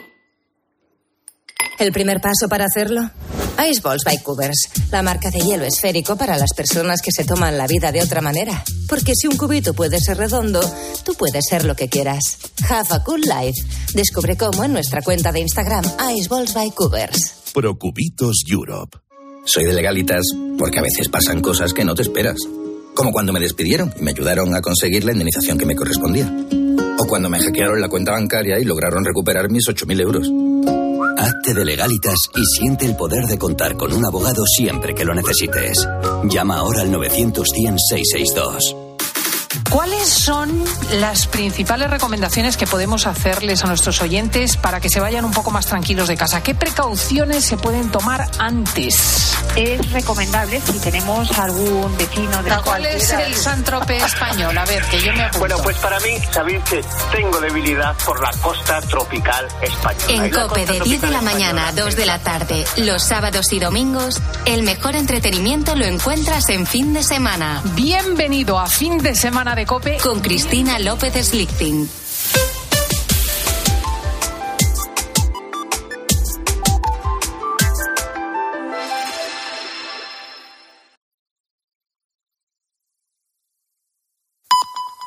¿El primer paso para hacerlo? Ice Balls by Cubers, la marca de hielo esférico para las personas que se toman la vida de otra manera. Porque si un cubito puede ser redondo, tú puedes ser lo que quieras. Have a cool life. Descubre cómo en nuestra cuenta de Instagram, Ice Balls by Cubers. Procubitos Europe. Soy de Legalitas porque a veces pasan cosas que no te esperas. Como cuando me despidieron y me ayudaron a conseguir la indemnización que me correspondía. O cuando me hackearon la cuenta bancaria y lograron recuperar mis ocho mil euros. Hazte de Legalitas y siente el poder de contar con un abogado siempre que lo necesites. Llama ahora al novecientos cien seiscientos sesenta y dos. ¿Cuáles son las principales recomendaciones que podemos hacerles a nuestros oyentes para que se vayan un poco más tranquilos de casa? ¿Qué precauciones se pueden tomar antes? Es recomendable si tenemos algún vecino de ¿Cuál es el Saint-Tropez español? A ver, que yo me apunto. Bueno, pues para mí, sabéis que tengo debilidad por la costa tropical española. En COPE de diez de la mañana a dos de la tarde, los sábados y domingos, el mejor entretenimiento lo encuentras en fin de semana. Bienvenido a Fin de Semana de COPE con Cristina López Slichting.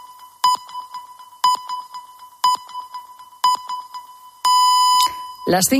Las